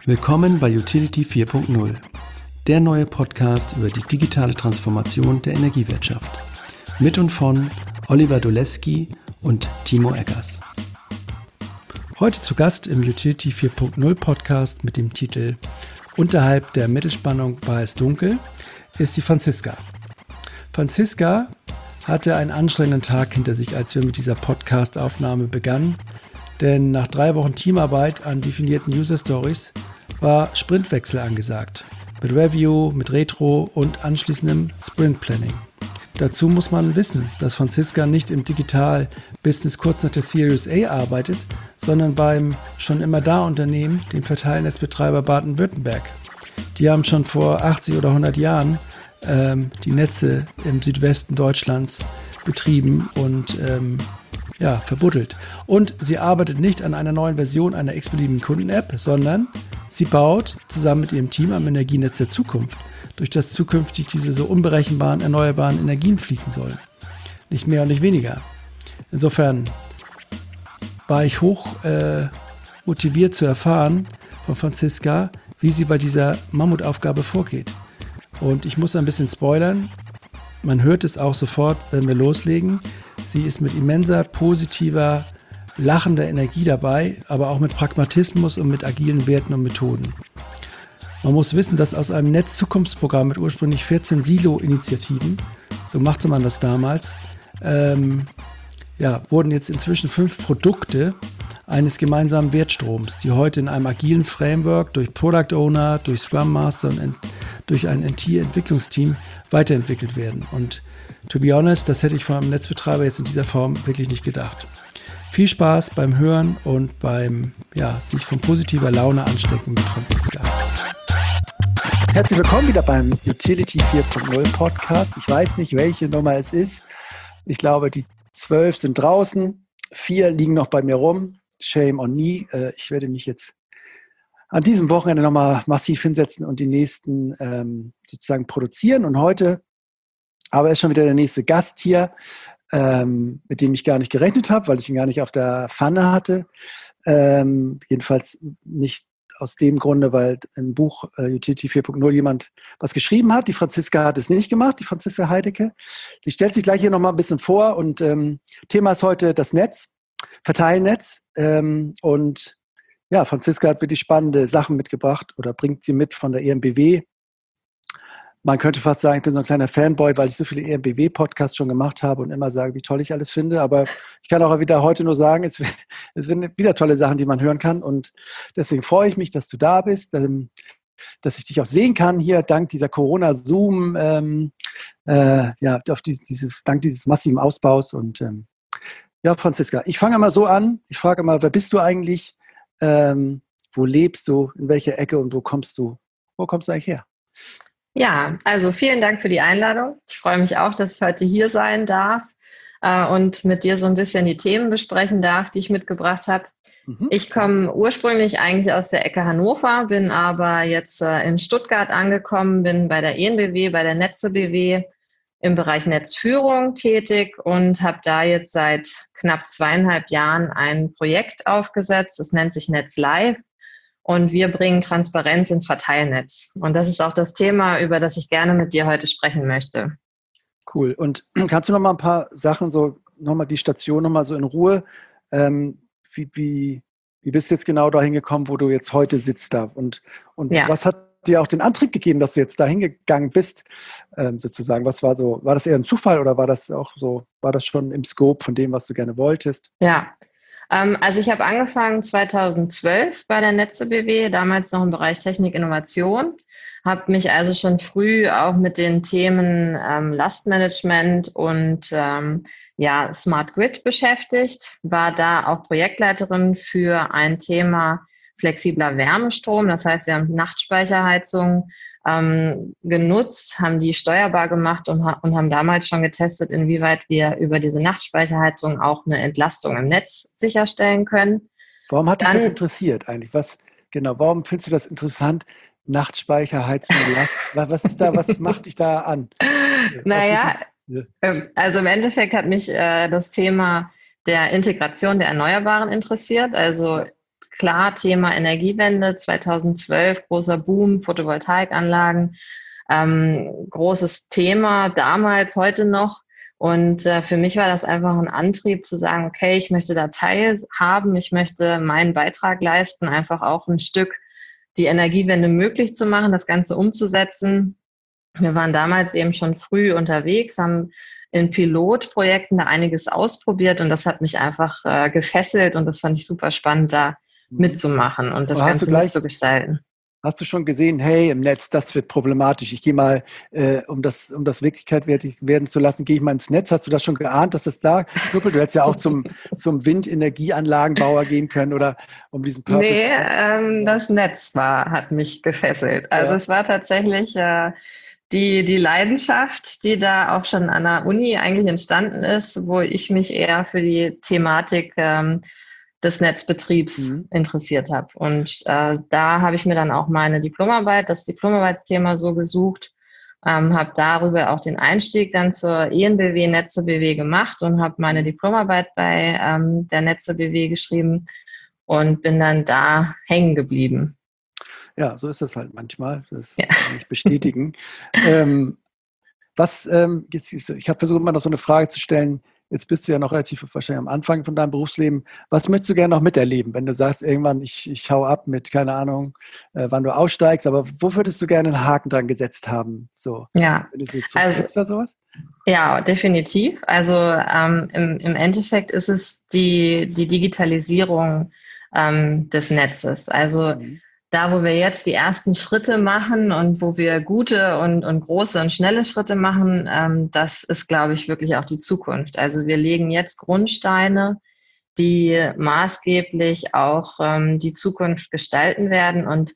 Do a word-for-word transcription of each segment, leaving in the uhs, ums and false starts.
Willkommen bei Utility vier Punkt null, der neue Podcast über die digitale Transformation der Energiewirtschaft. Mit und von Oliver Doleski und Timo Eggers. Heute zu Gast im Utility vier Punkt null Podcast mit dem Titel Unterhalb der Mittelspannung war es dunkel ist die Franziska. Franziska hatte einen anstrengenden Tag hinter sich, als wir mit dieser Podcast-Aufnahme begannen, denn nach drei Wochen Teamarbeit an definierten User-Stories war Sprintwechsel angesagt, mit Review, mit Retro und anschließendem Sprint-Planning. Dazu muss man wissen, dass Franziska nicht im Digital-Business kurz nach der Series A arbeitet, sondern beim schon immer da Unternehmen, dem Verteilnetzbetreiber Baden-Württemberg. Die haben schon vor achtzig oder hundert Jahren ähm, die Netze im Südwesten Deutschlands betrieben und ähm, ja, verbuddelt. Und sie arbeitet nicht an einer neuen Version einer x-beliebigen Kunden-App, sondern sie baut zusammen mit ihrem Team am Energienetz der Zukunft, durch das zukünftig diese so unberechenbaren, erneuerbaren Energien fließen sollen. Nicht mehr und nicht weniger. Insofern war ich hoch äh, motiviert zu erfahren von Franziska, wie sie bei dieser Mammutaufgabe vorgeht. Und ich muss ein bisschen spoilern. Man hört es auch sofort, wenn wir loslegen. Sie ist mit immenser, positiver, lachender Energie dabei, aber auch mit Pragmatismus und mit agilen Werten und Methoden. Man muss wissen, dass aus einem Netzzukunftsprogramm mit ursprünglich vierzehn Silo-Initiativen, so machte man das damals, ähm, ja, wurden jetzt inzwischen fünf Produkte eines gemeinsamen Wertstroms, die heute in einem agilen Framework durch Product Owner, durch Scrum Master und durch ein N T-Entwicklungsteam weiterentwickelt werden. Und to be honest, das hätte ich von einem Netzbetreiber jetzt in dieser Form wirklich nicht gedacht. Viel Spaß beim Hören und beim ja, sich von positiver Laune anstecken mit Franziska. Herzlich willkommen wieder beim Utility vier Punkt null Podcast. Ich weiß nicht, welche Nummer es ist. Ich glaube, die zwölf sind draußen, vier liegen noch bei mir rum. Shame on me. Ich werde mich jetzt an diesem Wochenende nochmal massiv hinsetzen und die nächsten ähm, sozusagen produzieren. Und heute aber ist schon wieder der nächste Gast hier, ähm, mit dem ich gar nicht gerechnet habe, weil ich ihn gar nicht auf der Pfanne hatte. Ähm, jedenfalls nicht aus dem Grunde, weil im Buch äh, Utility vier Punkt null jemand was geschrieben hat. Die Franziska hat es nicht gemacht, die Franziska Heidecke. Sie stellt sich gleich hier nochmal ein bisschen vor und ähm, Thema ist heute das Netz, Verteilnetz. Ähm, und ja, Franziska hat wirklich spannende Sachen mitgebracht oder bringt sie mit von der E M B W. Man könnte fast sagen, ich bin so ein kleiner Fanboy, weil ich so viele E M B W-Podcasts schon gemacht habe und immer sage, wie toll ich alles finde. Aber ich kann auch wieder heute nur sagen, es, es sind wieder tolle Sachen, die man hören kann. Und deswegen freue ich mich, dass du da bist, dass ich dich auch sehen kann hier dank dieser Corona-Zoom, ähm, äh, ja, auf dieses, dieses, dank dieses massiven Ausbaus. Und ähm, ja, Franziska, ich fange mal so an. Ich frage mal, wer bist du eigentlich? Ähm, wo lebst du? In welcher Ecke und wo kommst du? Wo kommst du eigentlich her? Ja, also vielen Dank für die Einladung. Ich freue mich auch, dass ich heute hier sein darf äh, und mit dir so ein bisschen die Themen besprechen darf, die ich mitgebracht habe. Mhm. Ich komme ursprünglich eigentlich aus der Ecke Hannover, bin aber jetzt äh, in Stuttgart angekommen, bin bei der E N B W, bei der Netze B W im Bereich Netzführung tätig und habe da jetzt seit knapp zweieinhalb Jahren ein Projekt aufgesetzt. Das nennt sich Netz Live. Und wir bringen Transparenz ins Verteilnetz. Und das ist auch das Thema, über das ich gerne mit dir heute sprechen möchte. Cool. Und kannst du noch mal ein paar Sachen, so nochmal die Station nochmal so in Ruhe, ähm, wie, wie, wie bist du jetzt genau dahin gekommen, wo du jetzt heute sitzt da? Und, und ja. Was hat dir auch den Antrieb gegeben, dass du jetzt dahin gegangen bist, ähm, sozusagen? Was war so, war das eher ein Zufall oder war das auch so, war das schon im Scope von dem, was du gerne wolltest? Ja. Also ich habe angefangen zweitausendzwölf bei der Netze B W, damals noch im Bereich Technik Innovation, habe mich also schon früh auch mit den Themen ähm, Lastmanagement und ähm, ja, Smart Grid beschäftigt, war da auch Projektleiterin für ein Thema flexibler Wärmestrom. Das heißt, wir haben Nachtspeicherheizung ähm, genutzt, haben die steuerbar gemacht und, ha- und haben damals schon getestet, inwieweit wir über diese Nachtspeicherheizung auch eine Entlastung im Netz sicherstellen können. Warum hat dich das interessiert eigentlich? Was, genau, warum findest du das interessant? Nachtspeicherheizung, Last, was ist da, was macht dich da an? Naja, also im Endeffekt hat mich äh, das Thema der Integration der Erneuerbaren interessiert. Also klar Thema Energiewende, zweitausendzwölf, großer Boom, Photovoltaikanlagen, ähm, großes Thema damals, heute noch. Und äh, für mich war das einfach ein Antrieb zu sagen, okay, ich möchte da teilhaben, ich möchte meinen Beitrag leisten, einfach auch ein Stück die Energiewende möglich zu machen, das Ganze umzusetzen. Wir waren damals eben schon früh unterwegs, haben in Pilotprojekten da einiges ausprobiert und das hat mich einfach äh, gefesselt und das fand ich super spannend, da mitzumachen und das Ganze gleich, mitzugestalten. Hast du schon gesehen, hey, im Netz, das wird problematisch. Ich gehe mal, äh, um das, um das Wirklichkeit werden zu lassen, gehe ich mal ins Netz. Hast du das schon geahnt, dass das da knuppelt? Du hättest ja auch zum, zum Windenergieanlagenbauer gehen können oder um diesen Purpose. Nee, ähm, das Netz war, hat mich gefesselt. Also ja. Es war tatsächlich äh, die, die Leidenschaft, die da auch schon an der Uni eigentlich entstanden ist, wo ich mich eher für die Thematik ähm, des Netzbetriebs mhm. interessiert habe. Und äh, da habe ich mir dann auch meine Diplomarbeit, das Diplomarbeitsthema so gesucht, ähm, habe darüber auch den Einstieg dann zur E N B W Netze B W gemacht und habe meine Diplomarbeit bei ähm, der Netze B W geschrieben und bin dann da hängen geblieben. Ja, so ist das halt manchmal. Das ja. kann ich bestätigen. ähm, was, ähm, jetzt, ich habe versucht, mal noch so eine Frage zu stellen. Jetzt bist du ja noch relativ wahrscheinlich am Anfang von deinem Berufsleben. Was möchtest du gerne noch miterleben, wenn du sagst, irgendwann, ich, ich hau ab mit, keine Ahnung, äh, wann du aussteigst, aber wo würdest du gerne einen Haken dran gesetzt haben? So, ja, wenn du so also, oder sowas? Ja, definitiv. Also ähm, im, im Endeffekt ist es die, die Digitalisierung ähm, des Netzes. Also mhm. da, wo wir jetzt die ersten Schritte machen und wo wir gute und, und große und schnelle Schritte machen, ähm, das ist, glaube ich, wirklich auch die Zukunft. Also wir legen jetzt Grundsteine, die maßgeblich auch ähm, die Zukunft gestalten werden. Und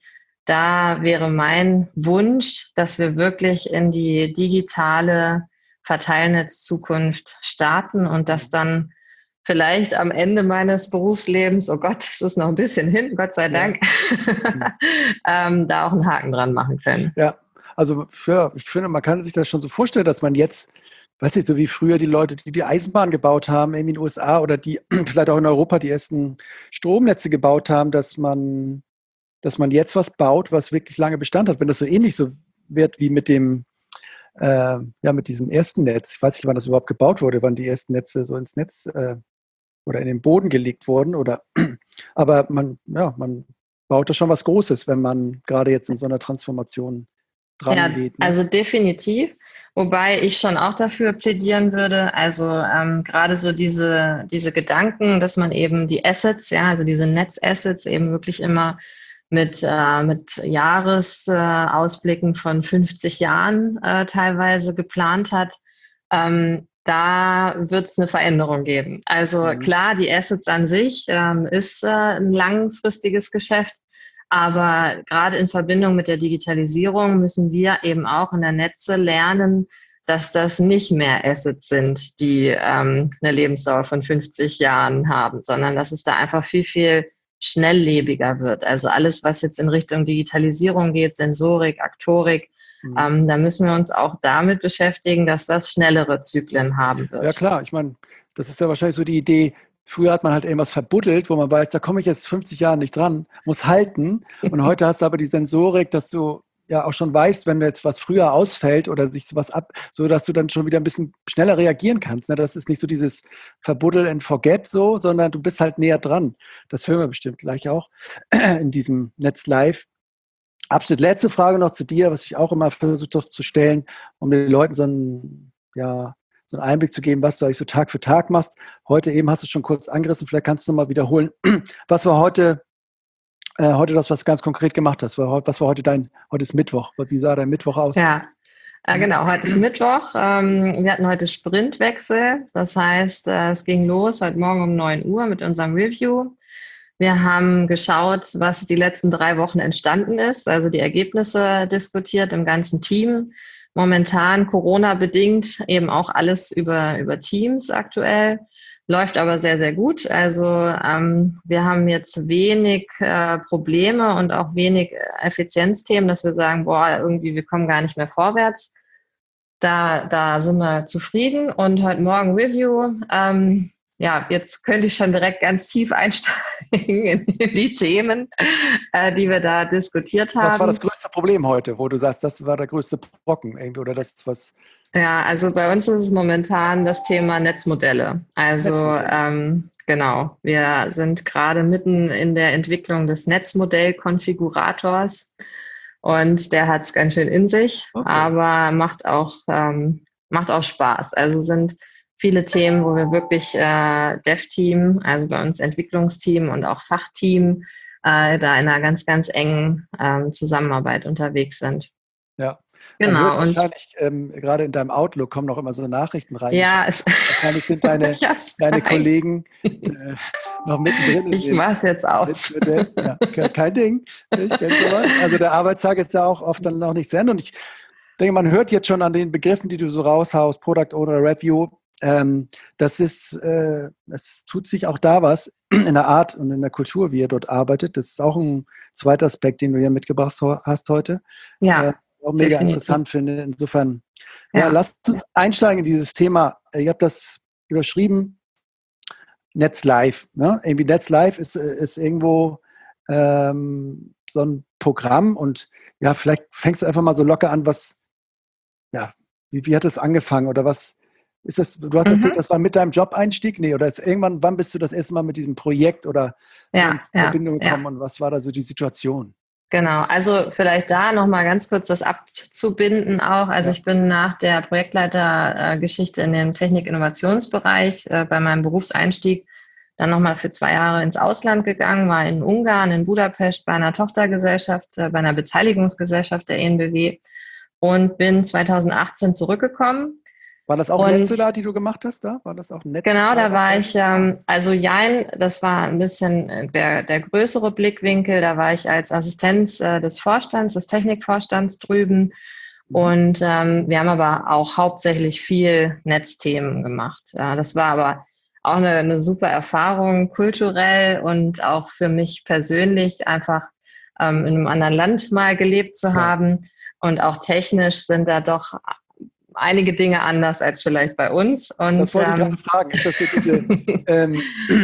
da wäre mein Wunsch, dass wir wirklich in die digitale Verteilnetzzukunft starten und dass dann vielleicht am Ende meines Berufslebens, oh Gott, es ist noch ein bisschen hin, Gott sei Dank, ja. ähm, da auch einen Haken dran machen können. Ja, also für, ich finde, man kann sich das schon so vorstellen, dass man jetzt, weiß nicht, so wie früher die Leute, die die Eisenbahn gebaut haben, irgendwie in den U S A oder die vielleicht auch in Europa die ersten Stromnetze gebaut haben, dass man, dass man jetzt was baut, was wirklich lange Bestand hat. Wenn das so ähnlich so wird wie mit dem äh, ja, mit diesem ersten Netz, ich weiß nicht, wann das überhaupt gebaut wurde, wann die ersten Netze so ins Netz äh, oder in den Boden gelegt wurden, oder aber man, ja, man baut da schon was Großes, wenn man gerade jetzt in so einer Transformation dran ja, geht. Ne? Also definitiv, wobei ich schon auch dafür plädieren würde, also ähm, gerade so diese, diese Gedanken, dass man eben die Assets, ja, also diese Netzassets eben wirklich immer mit, äh, mit Jahresausblicken äh, von fünfzig Jahren äh, teilweise geplant hat, ähm, da wird es eine Veränderung geben. Also mhm. klar, die Assets an sich ähm, ist äh, ein langfristiges Geschäft, aber gerade in Verbindung mit der Digitalisierung müssen wir eben auch in der Netze lernen, dass das nicht mehr Assets sind, die ähm, eine Lebensdauer von fünfzig Jahren haben, sondern dass es da einfach viel, viel schnelllebiger wird. Also alles, was jetzt in Richtung Digitalisierung geht, Sensorik, Aktorik, Mhm. Ähm, da müssen wir uns auch damit beschäftigen, dass das schnellere Zyklen haben wird. Ja klar, ich meine, das ist ja wahrscheinlich so die Idee, früher hat man halt irgendwas verbuddelt, wo man weiß, da komme ich jetzt fünfzig Jahre nicht dran, muss halten. Und heute hast du aber die Sensorik, dass du ja auch schon weißt, wenn jetzt was früher ausfällt oder sich was ab, so dass du dann schon wieder ein bisschen schneller reagieren kannst. Ne? Das ist nicht so dieses Verbuddel and forget so, sondern du bist halt näher dran. Das hören wir bestimmt gleich auch in diesem Netz Live. Absolut letzte Frage noch zu dir, was ich auch immer versuche zu stellen, um den Leuten so einen, ja, so einen Einblick zu geben, was du eigentlich so Tag für Tag machst. Heute eben hast du es schon kurz angerissen, vielleicht kannst du noch mal wiederholen. Was war heute, äh, heute das, was du ganz konkret gemacht hast? Was war heute dein, heute ist Mittwoch. Wie sah dein Mittwoch aus? Ja, äh, genau, heute ist Mittwoch. Ähm, wir hatten heute Sprintwechsel. Das heißt, äh, es ging los heute Morgen um neun Uhr mit unserem Review. Wir haben geschaut, was die letzten drei Wochen entstanden ist, also die Ergebnisse diskutiert im ganzen Team. Momentan Corona-bedingt eben auch alles über, über Teams aktuell, läuft aber sehr, sehr gut. Also ähm, wir haben jetzt wenig äh, Probleme und auch wenig Effizienzthemen, dass wir sagen, boah, irgendwie wir kommen gar nicht mehr vorwärts. Da, da sind wir zufrieden und heute Morgen Review. Ähm, ja, jetzt könnte ich schon direkt ganz tief einsteigen in die Themen, äh, die wir da diskutiert haben. Was war das größte Problem heute, wo du sagst, das war der größte Brocken irgendwie oder das, was... Ja, also bei uns ist es momentan das Thema Netzmodelle. Also Netzmodelle. Ähm, genau, wir sind gerade mitten in der Entwicklung des Netzmodellkonfigurators und der hat es ganz schön in sich, okay. aber macht auch, ähm, macht auch Spaß. Also sind viele Themen, wo wir wirklich äh, Dev-Team, also bei uns Entwicklungsteam und auch Fachteam, äh, da in einer ganz, ganz engen ähm, Zusammenarbeit unterwegs sind. Ja, genau. Man hört und wahrscheinlich, ähm, gerade in deinem Outlook kommen noch immer so Nachrichten rein. Ja, es wahrscheinlich sind deine, deine Kollegen äh, noch mittendrin. Ich mache es jetzt aus. Ja, kein Ding, ich kenne sowas. Also der Arbeitstag ist ja auch oft dann noch nicht zu Ende. Und ich denke, man hört jetzt schon an den Begriffen, die du so raushaust, Product Owner, Review, ähm, das ist, äh, es tut sich auch da was in der Art und in der Kultur, wie ihr dort arbeitet. Das ist auch ein zweiter Aspekt, den du hier mitgebracht hast heute. Ja. Äh, auch mega definitiv. interessant finde. Insofern, ja, Ja. lasst uns einsteigen in dieses Thema. Ihr habt das überschrieben, Netz Live. Ne? Irgendwie Netz Live ist, ist irgendwo ähm, so ein Programm und ja, vielleicht fängst du einfach mal so locker an, was, ja, wie, wie hat es angefangen oder was ist das? Du hast erzählt, mhm. das war mit deinem Job-Einstieg? Nee, oder ist irgendwann, wann bist du das erste Mal mit diesem Projekt oder ja, so in ja, Verbindung gekommen ja. und was war da so die Situation? Genau, also vielleicht da nochmal ganz kurz das abzubinden auch. Also ja. ich bin nach der Projektleitergeschichte in dem Technik-Innovationsbereich äh, bei meinem Berufseinstieg dann nochmal für zwei Jahre ins Ausland gegangen, war in Ungarn, in Budapest bei einer Tochtergesellschaft, äh, bei einer Beteiligungsgesellschaft der E N B W und bin zweitausendachtzehn zurückgekommen. War das auch Netzsolar, die du gemacht hast da? War das auch ein Netz? Genau, da war ich, ähm, also Jein, das war ein bisschen der, der größere Blickwinkel. Da war ich als Assistenz äh, des Vorstands, des Technikvorstands drüben. Mhm. Und ähm, wir haben aber auch hauptsächlich viel Netzthemen gemacht. Ja, das war aber auch eine, eine super Erfahrung, kulturell und auch für mich persönlich einfach ähm, in einem anderen Land mal gelebt zu ja. haben. Und auch technisch sind da doch einige Dinge anders als vielleicht bei uns. Und, das wollte ich ähm, gerade fragen. Ist das, so diese, ähm,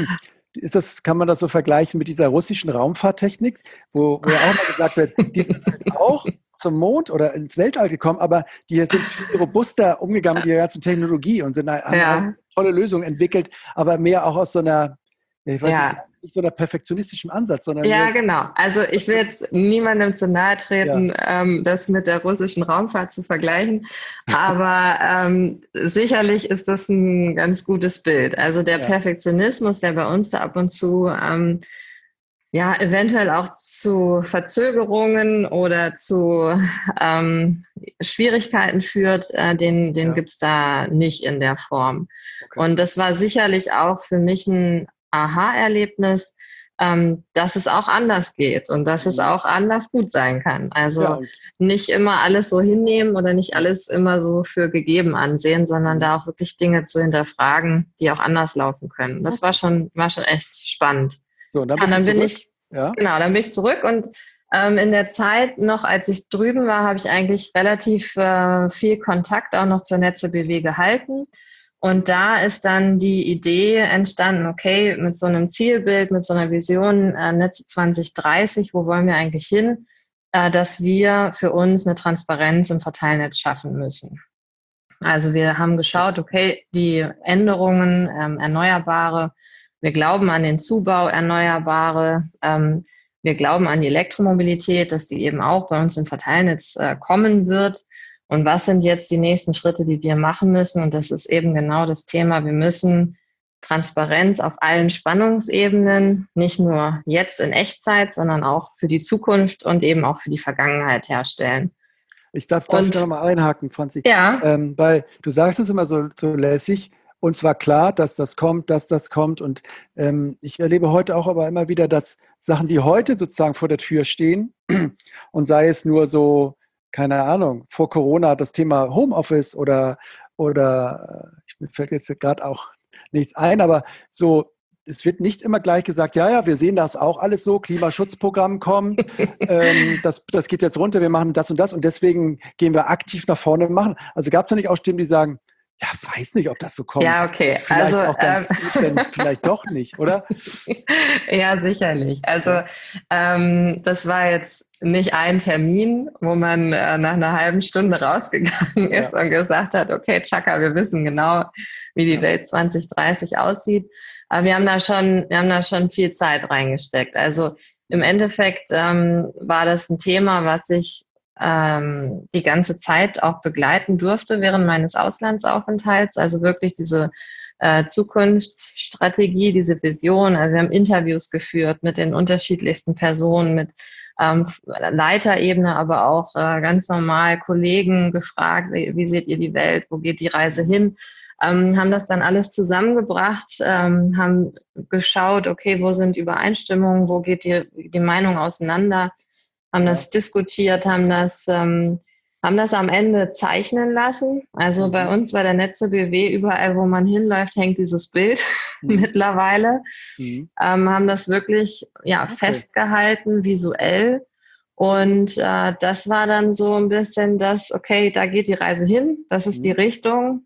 ist das, kann man das so vergleichen mit dieser russischen Raumfahrttechnik, wo, wo ja auch mal gesagt wird, die sind halt auch zum Mond oder ins Weltall gekommen, aber die sind viel robuster umgegangen mit ihrer ganzen Technologie und sind, haben ja. eine tolle Lösungen entwickelt, aber mehr auch aus so einer, ich weiß ja. nicht, nicht so einer perfektionistischen Ansatz, sondern ja, genau. Also ich will jetzt niemandem zu nahe treten, ja. ähm, das mit der russischen Raumfahrt zu vergleichen, aber ähm, sicherlich ist das ein ganz gutes Bild. Also der ja. Perfektionismus, der bei uns da ab und zu ähm, ja eventuell auch zu Verzögerungen oder zu ähm, Schwierigkeiten führt, äh, den, den ja. gibt's da nicht in der Form. Okay. Und das war sicherlich auch für mich ein Aha-Erlebnis, ähm, dass es auch anders geht und dass mhm. es auch anders gut sein kann. Also ja, nicht immer alles so hinnehmen oder nicht alles immer so für gegeben ansehen, sondern mhm. da auch wirklich Dinge zu hinterfragen, die auch anders laufen können. Das okay. war schon, war schon echt spannend. So, und dann, ja, und dann bin zurück. ich, ja? genau, dann bin ich zurück und ähm, in der Zeit noch, als ich drüben war, habe ich eigentlich relativ äh, viel Kontakt auch noch zur Netze B W gehalten. Und da ist dann die Idee entstanden, okay, mit so einem Zielbild, mit so einer Vision, äh, Netze zwanzig dreißig, wo wollen wir eigentlich hin, äh, dass wir für uns eine Transparenz im Verteilnetz schaffen müssen. Also wir haben geschaut, okay, die Änderungen, ähm, Erneuerbare, wir glauben an den Zubau Erneuerbare, ähm, wir glauben an die Elektromobilität, dass die eben auch bei uns im Verteilnetz äh, kommen wird. Und was sind jetzt die nächsten Schritte, die wir machen müssen? Und das ist eben genau das Thema. Wir müssen Transparenz auf allen Spannungsebenen, nicht nur jetzt in Echtzeit, sondern auch für die Zukunft und eben auch für die Vergangenheit herstellen. Ich darf, darf und, ich noch mal einhaken, Franzi. Ja. Ähm, weil du sagst es immer so, so lässig. Und zwar klar, dass das kommt, dass das kommt. Und ähm, ich erlebe heute auch aber immer wieder, dass Sachen, die heute sozusagen vor der Tür stehen und sei es nur so, keine Ahnung, vor Corona das Thema Homeoffice oder, oder ich, mir fällt jetzt gerade auch nichts ein, aber so, es wird nicht immer gleich gesagt, ja, ja, wir sehen das auch alles so, Klimaschutzprogramm kommt, ähm, das, das geht jetzt runter, wir machen das und das und deswegen gehen wir aktiv nach vorne und machen. Also gab es ja nicht auch Stimmen, die sagen, Ja, weiß nicht, ob das so kommt. Ja, okay. Vielleicht also, auch ganz ähm, gut, wenn vielleicht doch nicht, oder? Ja, sicherlich. Also ähm, das war jetzt nicht ein Termin, wo man äh, nach einer halben Stunde rausgegangen ist Ja. und gesagt hat, okay, Chaka, wir wissen genau, wie die Ja. Welt zwanzig dreißig aussieht. Aber wir haben da schon, wir haben da schon viel Zeit reingesteckt. Also im Endeffekt ähm, war das ein Thema, was ich ähm, die ganze Zeit auch begleiten durfte während meines Auslandsaufenthalts. Also wirklich diese äh, Zukunftsstrategie, diese Vision. Also wir haben Interviews geführt mit den unterschiedlichsten Personen, mit ähm, Leiterebene, aber auch äh, ganz normal Kollegen gefragt, wie, wie seht ihr die Welt, wo geht die Reise hin? Ähm, haben das dann alles zusammengebracht, ähm, haben geschaut, okay, wo sind Übereinstimmungen, wo geht die, die Meinung auseinander, haben Ja. das diskutiert, haben das, ähm, haben das am Ende zeichnen lassen. Also Mhm. bei uns bei der Netze B W, überall, wo man hinläuft, hängt dieses Bild Mhm. mittlerweile. Mhm. Ähm, haben das wirklich ja, Okay. festgehalten, visuell. Und äh, das war dann so ein bisschen das, okay, da geht die Reise hin, das ist Mhm. die Richtung.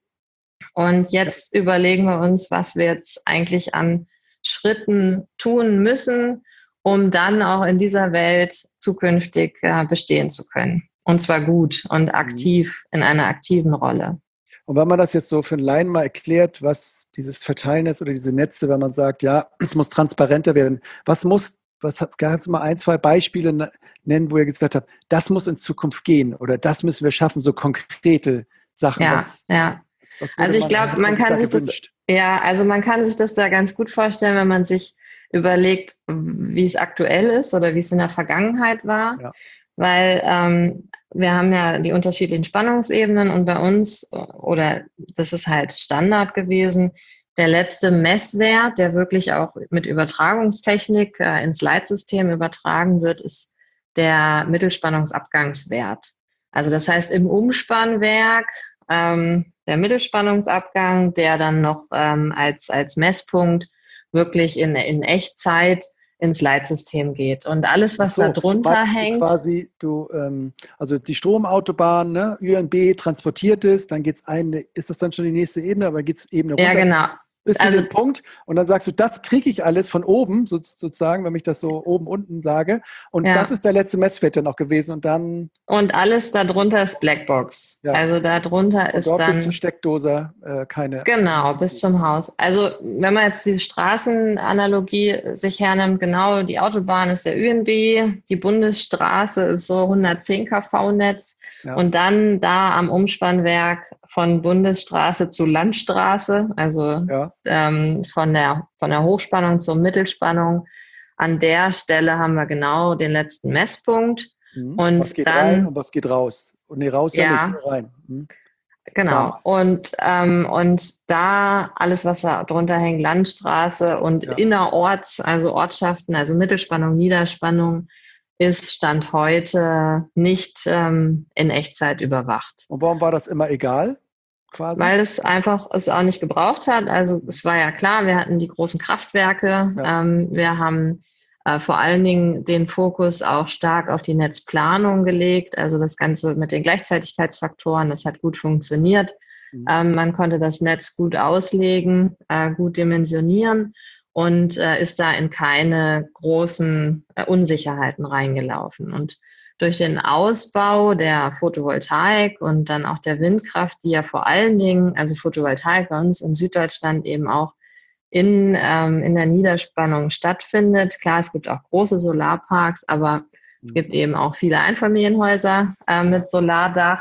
Und jetzt überlegen wir uns, was wir jetzt eigentlich an Schritten tun müssen, um dann auch in dieser Welt zukünftig äh, bestehen zu können. Und zwar gut und aktiv, in einer aktiven Rolle. Und wenn man das jetzt so für einen Laien mal erklärt, was dieses Verteilen ist oder diese Netze, wenn man sagt, ja, es muss transparenter werden, was muss, was gab es mal ein, zwei Beispiele nennen, wo ihr gesagt habt, das muss in Zukunft gehen oder das müssen wir schaffen, so konkrete Sachen. Ja, was, ja. was Also ich man, glaube, man, man kann sich gewünscht? das, ja, also man kann sich das da ganz gut vorstellen, wenn man sich überlegt, wie es aktuell ist oder wie es in der Vergangenheit war. Ja. Weil ähm, wir haben ja die unterschiedlichen Spannungsebenen und bei uns, oder das ist halt Standard gewesen, der letzte Messwert, der wirklich auch mit Übertragungstechnik äh, ins Leitsystem übertragen wird, ist der Mittelspannungsabgangswert. Also das heißt im Umspannwerk ähm, der Mittelspannungsabgang, der dann noch ähm, als, als Messpunkt wirklich in, in Echtzeit ins Leitsystem geht. Und alles, was so, da drunter meinst hängt. Du quasi, du, ähm, also die Stromautobahn, ne, Ü N B transportiert es, dann geht es eine, ist das dann schon die nächste Ebene, aber geht es Ebene runter? Ja, genau. Bis Also, zu dem Punkt und dann sagst du, das kriege ich alles von oben, so, sozusagen, wenn ich das so oben unten sage. Und ja. das ist der letzte Messwert dann auch gewesen. Und dann. Und alles darunter ist Blackbox. Ja. Also darunter und ist dort dann. Bis zur Steckdose äh, keine. Genau, bis zum Haus. Also wenn man jetzt diese Straßenanalogie sich hernimmt, genau, die Autobahn ist der Ü N B, die Bundesstraße ist so hundertzehn KV-Netz Ja. und dann da am Umspannwerk von Bundesstraße zu Landstraße, also ja. ähm, von der, von der Hochspannung zur Mittelspannung. An der Stelle haben wir genau den letzten Messpunkt. Mhm. Und was geht dann, rein und was geht raus? Und nee, raus ja, ja nicht, nur rein. Mhm. Genau. Und, ähm, und da alles, was da drunter hängt, Landstraße und ja. innerorts, also Ortschaften, also Mittelspannung, Niederspannung, ist Stand heute nicht ähm, in Echtzeit überwacht. Und warum war das immer egal? Quasi? Weil es einfach es auch nicht gebraucht hat. Also es war ja klar, wir hatten die großen Kraftwerke, ja. ähm, wir haben äh, vor allen Dingen den Fokus auch stark auf die Netzplanung gelegt, also das Ganze mit den Gleichzeitigkeitsfaktoren, das hat gut funktioniert. Mhm. Ähm, man konnte das Netz gut auslegen, äh, gut dimensionieren und äh, ist da in keine großen äh, Unsicherheiten reingelaufen. Und durch den Ausbau der Photovoltaik und dann auch der Windkraft, die ja vor allen Dingen, also Photovoltaik bei uns in Süddeutschland eben auch in, ähm, in der Niederspannung stattfindet. Klar, es gibt auch große Solarparks, aber mhm. es gibt eben auch viele Einfamilienhäuser äh, mit Solardach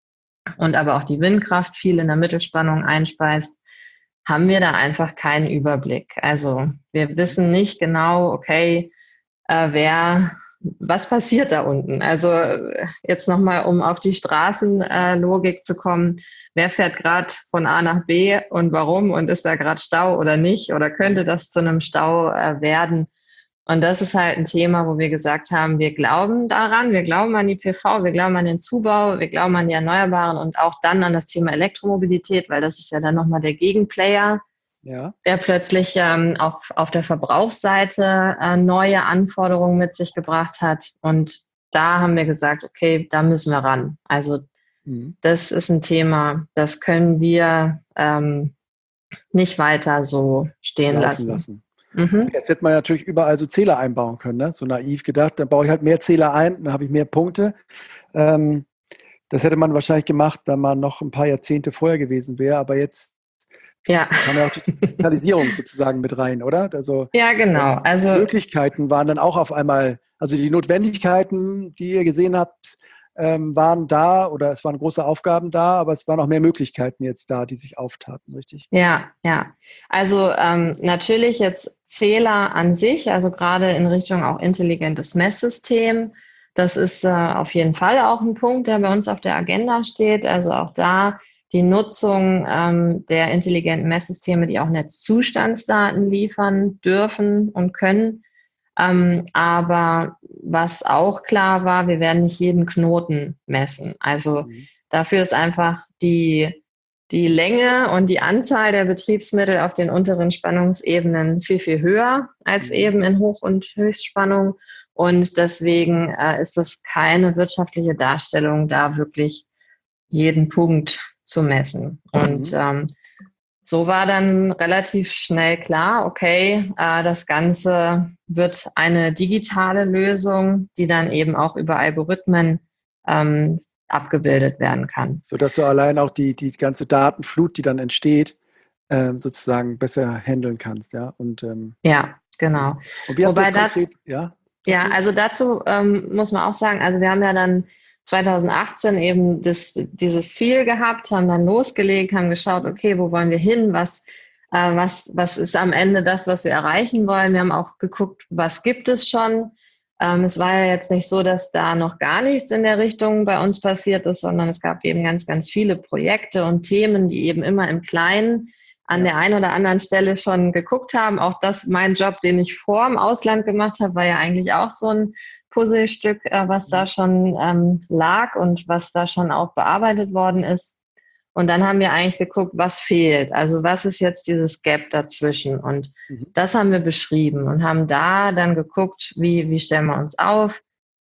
und aber auch die Windkraft viel in der Mittelspannung einspeist, haben wir da einfach keinen Überblick. Also wir wissen nicht genau, okay, äh, wer... Was passiert da unten? Also jetzt nochmal, um auf die Straßenlogik äh, zu kommen. Wer fährt gerade von A nach B und warum? Und ist da gerade Stau oder nicht? Oder könnte das zu einem Stau äh, werden? Und das ist halt ein Thema, wo wir gesagt haben, wir glauben daran, wir glauben an die P V, wir glauben an den Zubau, wir glauben an die Erneuerbaren und auch dann an das Thema Elektromobilität, weil das ist ja dann nochmal der Gegenplayer. Ja. Der plötzlich ähm, auch auf der Verbrauchsseite äh, neue Anforderungen mit sich gebracht hat. Und da haben wir gesagt, okay, da müssen wir ran. Also mhm. das ist ein Thema, das können wir ähm, nicht weiter so stehen laufen lassen. lassen. Mhm. Jetzt hätte man natürlich überall so Zähler einbauen können, ne? So naiv gedacht, dann baue ich halt mehr Zähler ein, dann habe ich mehr Punkte. Ähm, das hätte man wahrscheinlich gemacht, wenn man noch ein paar Jahrzehnte vorher gewesen wäre, aber jetzt Ja. kam ja auch die Digitalisierung sozusagen mit rein, oder? Also Ja, genau. die Also Möglichkeiten waren dann auch auf einmal, also die Notwendigkeiten, die ihr gesehen habt, ähm, waren da oder es waren große Aufgaben da, aber es waren auch mehr Möglichkeiten jetzt da, die sich auftaten, richtig? ja, ja. Also ähm, natürlich jetzt Zähler an sich, also gerade in Richtung auch intelligentes Messsystem. Das ist äh, auf jeden Fall auch ein Punkt, der bei uns auf der Agenda steht. Also auch da die Nutzung ähm, der intelligenten Messsysteme, die auch Netzzustandsdaten liefern dürfen und können. Ähm, aber was auch klar war, wir werden nicht jeden Knoten messen. Also Mhm. dafür ist einfach die, die Länge und die Anzahl der Betriebsmittel auf den unteren Spannungsebenen viel, viel höher als Mhm. eben in Hoch- und Höchstspannung. Und deswegen äh, ist es keine wirtschaftliche Darstellung, da wirklich jeden Punkt zu messen. Und Mhm. ähm, so war dann relativ schnell klar, okay, äh, das Ganze wird eine digitale Lösung, die dann eben auch über Algorithmen ähm, abgebildet werden kann. Sodass du allein auch die, die ganze Datenflut, die dann entsteht, ähm, sozusagen besser handeln kannst, ja. Und, ähm, Ja, genau. und wie habt ihr Wobei das das, konkret, ja? Sag ja, du? also dazu ähm, muss man auch sagen, also wir haben ja dann zwanzig achtzehn eben das, dieses Ziel gehabt, haben dann losgelegt, haben geschaut, okay, wo wollen wir hin, was, äh, was, was ist am Ende das, was wir erreichen wollen. Wir haben auch geguckt, was gibt es schon. Ähm, es war ja jetzt nicht so, dass da noch gar nichts in der Richtung bei uns passiert ist, sondern es gab eben ganz, ganz viele Projekte und Themen, die eben immer im Kleinen an Ja. der einen oder anderen Stelle schon geguckt haben. Auch das, mein Job, den ich vor im Ausland gemacht habe, war ja eigentlich auch so ein Puzzlestück, äh, was da schon ähm, lag und was da schon auch bearbeitet worden ist. Und dann haben wir eigentlich geguckt, was fehlt. Also was ist jetzt dieses Gap dazwischen? Und Mhm. das haben wir beschrieben und haben da dann geguckt, wie, wie stellen wir uns auf?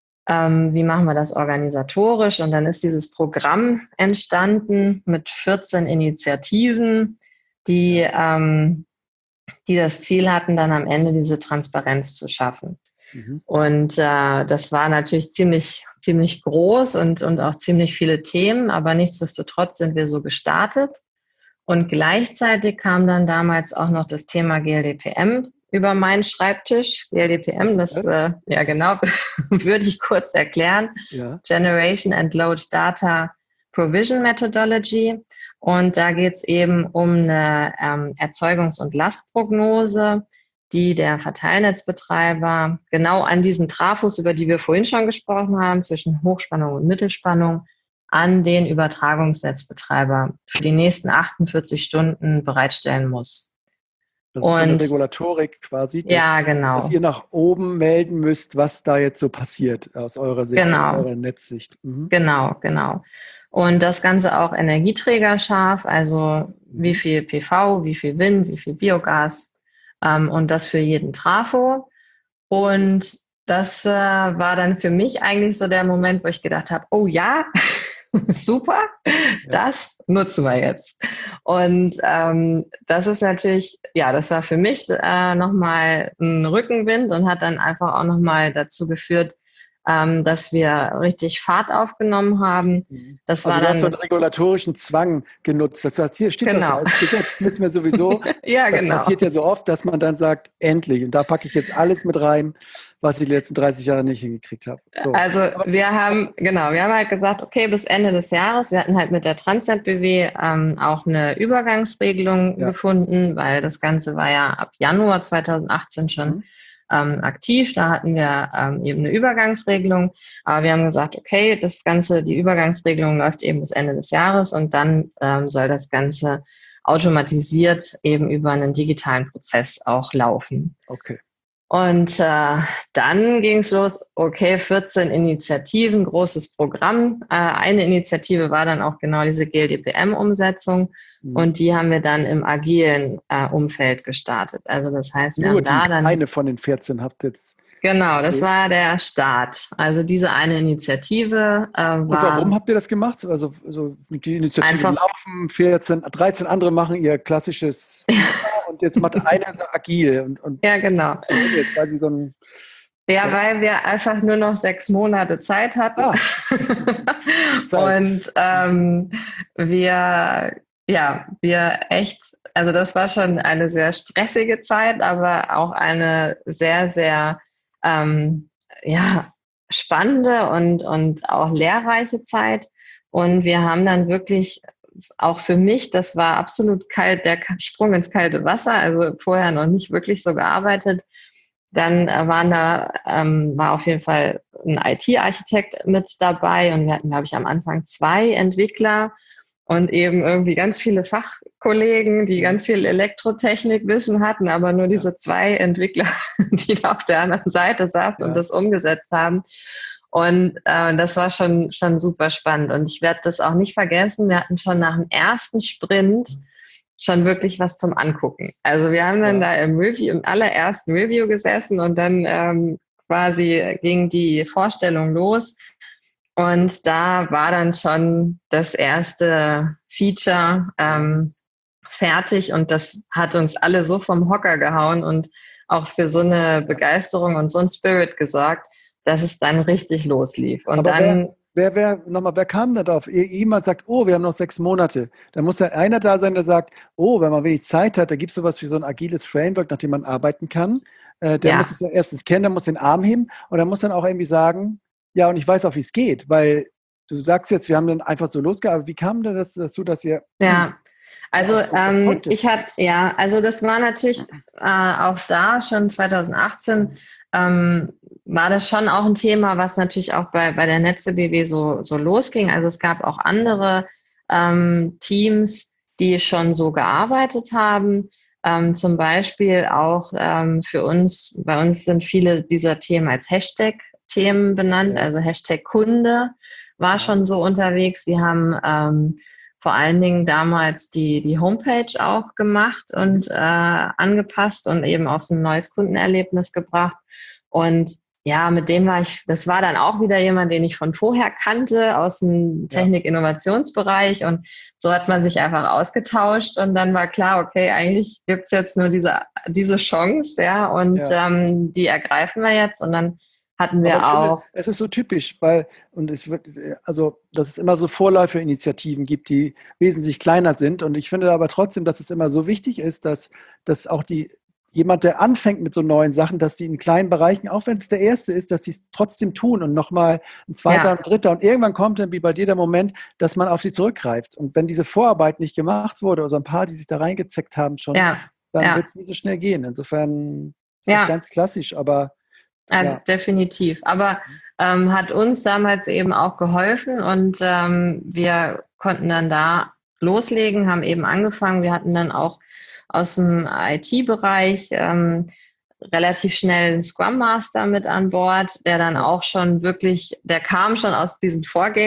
Ähm, wie machen wir das organisatorisch? Und dann ist dieses Programm entstanden mit vierzehn Initiativen, die, ähm, die das Ziel hatten, dann am Ende diese Transparenz zu schaffen. Mhm. Und äh, das war natürlich ziemlich, ziemlich groß und, und auch ziemlich viele Themen, aber nichtsdestotrotz sind wir so gestartet. Und gleichzeitig kam dann damals auch noch das Thema G L D P M über meinen Schreibtisch. G L D P M, das, das? Äh, ja genau, würde ich kurz erklären. Ja. Generation and Load Data Provision Methodology. Und da geht es eben um eine ähm, Erzeugungs- und Lastprognose, die der Verteilnetzbetreiber genau an diesen Trafos, über die wir vorhin schon gesprochen haben, zwischen Hochspannung und Mittelspannung, an den Übertragungsnetzbetreiber für die nächsten achtundvierzig Stunden bereitstellen muss. Das ist so eine Regulatorik quasi, dass, ja, genau. dass ihr nach oben melden müsst, was da jetzt so passiert aus eurer Sicht, genau. aus eurer Netzsicht. Mhm. Genau, genau. Und das Ganze auch energieträgerscharf, also wie viel P V, wie viel Wind, wie viel Biogas ähm, und das für jeden Trafo. Und das äh, war dann für mich eigentlich so der Moment, wo ich gedacht habe, oh ja, super, ja. Das nutzen wir jetzt. Und ähm, das ist natürlich, ja, das war für mich äh, nochmal ein Rückenwind und hat dann einfach auch nochmal dazu geführt, ähm, dass wir richtig Fahrt aufgenommen haben. Das also war du dann hast so einen regulatorischen Zwang genutzt. Das heißt, hier steht genau. doch, da ist Gesetz, müssen wir sowieso. Ja, das genau. passiert ja so oft, dass man dann sagt, endlich. Und da packe ich jetzt alles mit rein, was ich die letzten dreißig Jahre nicht hingekriegt habe. So. Also wir haben, genau, wir haben halt gesagt, okay, bis Ende des Jahres, wir hatten halt mit der Transnet B W ähm, auch eine Übergangsregelung ja. gefunden, weil das Ganze war ja ab Januar zweitausendachtzehn schon mhm. ähm, aktiv. Da hatten wir ähm, eben eine Übergangsregelung. Aber wir haben gesagt, okay, das Ganze, die Übergangsregelung läuft eben bis Ende des Jahres und dann ähm, soll das Ganze automatisiert eben über einen digitalen Prozess auch laufen. Okay. Und äh, dann ging es los, okay, vierzehn Initiativen, großes Programm. Äh, eine Initiative war dann auch genau diese G L D P M-Umsetzung mhm. und die haben wir dann im agilen äh, Umfeld gestartet. Also das heißt, wir Nur haben da die, dann... eine von den vierzehn habt jetzt Genau, das okay. war der Start. Also diese eine Initiative äh, war... Und warum habt ihr das gemacht? Also, also die Initiative laufen, vierzehn, dreizehn andere machen ihr klassisches und jetzt macht eine so agil. Und, und ja, genau. Jetzt war sie so ein... Ja, weil wir einfach nur noch sechs Monate Zeit hatten. Ah. Zeit. Und ähm, wir, ja, wir echt, also das war schon eine sehr stressige Zeit, aber auch eine sehr, sehr ähm, ja, spannende und, und auch lehrreiche Zeit. Und wir haben dann wirklich, auch für mich, das war absolut kalt, der Sprung ins kalte Wasser, also vorher noch nicht wirklich so gearbeitet. Dann waren da, ähm, war auf jeden Fall ein I T-Architekt mit dabei und wir hatten, glaube ich, am Anfang zwei Entwickler und eben irgendwie ganz viele Fachkollegen, die ganz viel Elektrotechnikwissen hatten, aber nur diese zwei Entwickler, die da auf der anderen Seite saßen ja. und das umgesetzt haben. Und äh, das war schon, schon super spannend. Und ich werde das auch nicht vergessen, wir hatten schon nach dem ersten Sprint schon wirklich was zum Angucken. Also wir haben dann ja. da im Review, im allerersten Review gesessen und dann ähm, quasi ging die Vorstellung los und da war dann schon das erste Feature ähm, fertig und das hat uns alle so vom Hocker gehauen und auch für so eine Begeisterung und so ein Spirit gesorgt, dass es dann richtig loslief. Und Aber dann... Wer, wer, nochmal, wer kam da drauf? Jemand sagt, oh, wir haben noch sechs Monate. Da muss ja einer da sein, der sagt, oh, wenn man wenig Zeit hat, da gibt es sowas wie so ein agiles Framework, nach dem man arbeiten kann. Äh, der ja. muss es ja erstens kennen, der muss den Arm heben und der muss dann auch irgendwie sagen, ja, und ich weiß auch, wie es geht, weil du sagst jetzt, wir haben dann einfach so losgearbeitet. Wie kam denn das dazu, dass ihr... Ja, also ähm, ich hatte, ja, also das war natürlich äh, auch da schon zwanzig achtzehn ähm, war das schon auch ein Thema, was natürlich auch bei, bei der Netze B W so, so losging. Also es gab auch andere ähm, Teams, die schon so gearbeitet haben. Ähm, zum Beispiel auch ähm, für uns, bei uns sind viele dieser Themen als Hashtag-Themen benannt, also Hashtag Kunde war schon so unterwegs. Die haben ähm, vor allen Dingen damals die, die Homepage auch gemacht und äh, angepasst und eben auch so ein neues Kundenerlebnis gebracht. Und ja, mit dem war ich, das war dann auch wieder jemand, den ich von vorher kannte aus dem Technik-Innovationsbereich und so hat man sich einfach ausgetauscht und dann war klar, okay, eigentlich gibt's jetzt nur diese, diese Chance, ja, und ja. Ähm, die ergreifen wir jetzt und dann hatten wir Aber auch. Finde, es ist so typisch, weil, und es wird, also, dass es immer so Vorläuferinitiativen gibt, die wesentlich kleiner sind und ich finde aber trotzdem, dass es immer so wichtig ist, dass, dass auch die jemand, der anfängt mit so neuen Sachen, dass die in kleinen Bereichen, auch wenn es der erste ist, dass die es trotzdem tun und nochmal ein zweiter ja. und dritter. Und irgendwann kommt dann wie bei dir der Moment, dass man auf sie zurückgreift. Und wenn diese Vorarbeit nicht gemacht wurde, oder ein paar, die sich da reingezeckt haben schon, ja. dann ja. wird es nie so schnell gehen. Insofern ist ja. das ganz klassisch, aber also ja. definitiv. Aber ähm, hat uns damals eben auch geholfen und ähm, wir konnten dann da loslegen, haben eben angefangen. Wir hatten dann auch aus dem I T-Bereich ähm, relativ schnell einen Scrum Master mit an Bord, der dann auch schon wirklich, der kam schon aus diesen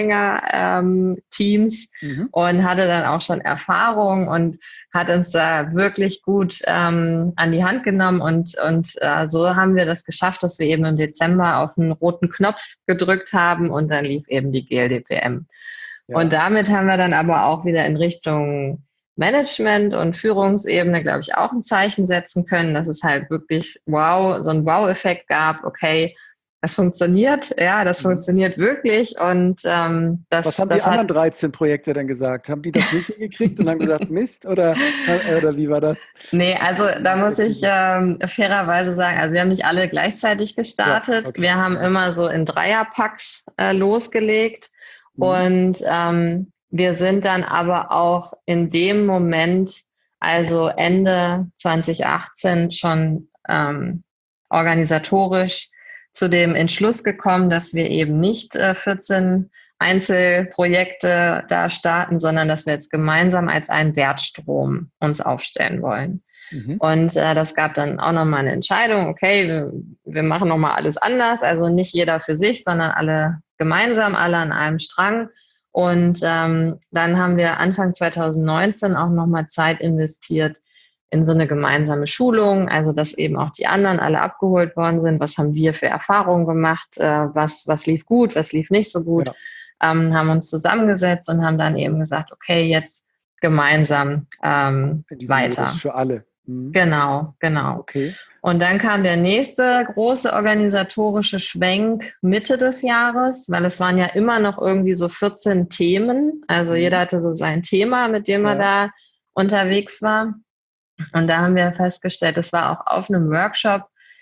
Vorgänger-Teams ähm, mhm. und hatte dann auch schon Erfahrung und hat uns da wirklich gut ähm, an die Hand genommen und, und äh, so haben wir das geschafft, dass wir eben im Dezember auf einen roten Knopf gedrückt haben und dann lief eben die G L D P M. Ja. Und damit haben wir dann aber auch wieder in Richtung Management und Führungsebene, glaube ich, auch ein Zeichen setzen können, dass es halt wirklich wow, so einen Wow-Effekt gab. Okay, das funktioniert, ja, das mhm. funktioniert wirklich. Und ähm, das. Was haben das die anderen dreizehn Projekte denn gesagt? Haben die das nicht hingekriegt und haben gesagt, Mist? Oder, oder wie war das? Nee, also da muss ich ähm, fairerweise sagen, also wir haben nicht alle gleichzeitig gestartet. Ja, okay. Wir haben immer so in Dreierpacks äh, losgelegt mhm. und ähm, wir sind dann aber auch in dem Moment, also Ende zwanzig achtzehn, schon ähm, organisatorisch zu dem Entschluss gekommen, dass wir eben nicht äh, vierzehn Einzelprojekte da starten, sondern dass wir jetzt gemeinsam als einen Wertstrom uns aufstellen wollen. Mhm. Und äh, das gab dann auch nochmal eine Entscheidung, okay, wir, wir machen nochmal alles anders, also nicht jeder für sich, sondern alle gemeinsam, alle an einem Strang. Und ähm, dann haben wir Anfang zwanzig neunzehn auch nochmal Zeit investiert in so eine gemeinsame Schulung, also dass eben auch die anderen alle abgeholt worden sind. Was haben wir für Erfahrungen gemacht? Äh, was, was lief gut, was lief nicht so gut? Ja. Ähm, haben uns zusammengesetzt und haben dann eben gesagt, okay, jetzt gemeinsam ähm, weiter. Modus für alle. Mhm. Genau, genau. Okay. Und dann kam der nächste große organisatorische Schwenk Mitte des Jahres, weil es waren ja immer noch irgendwie so vierzehn Themen. Also mhm. jeder hatte so sein Thema, mit dem er ja. da unterwegs war. Und da haben wir festgestellt, es war auch auf einem Workshop,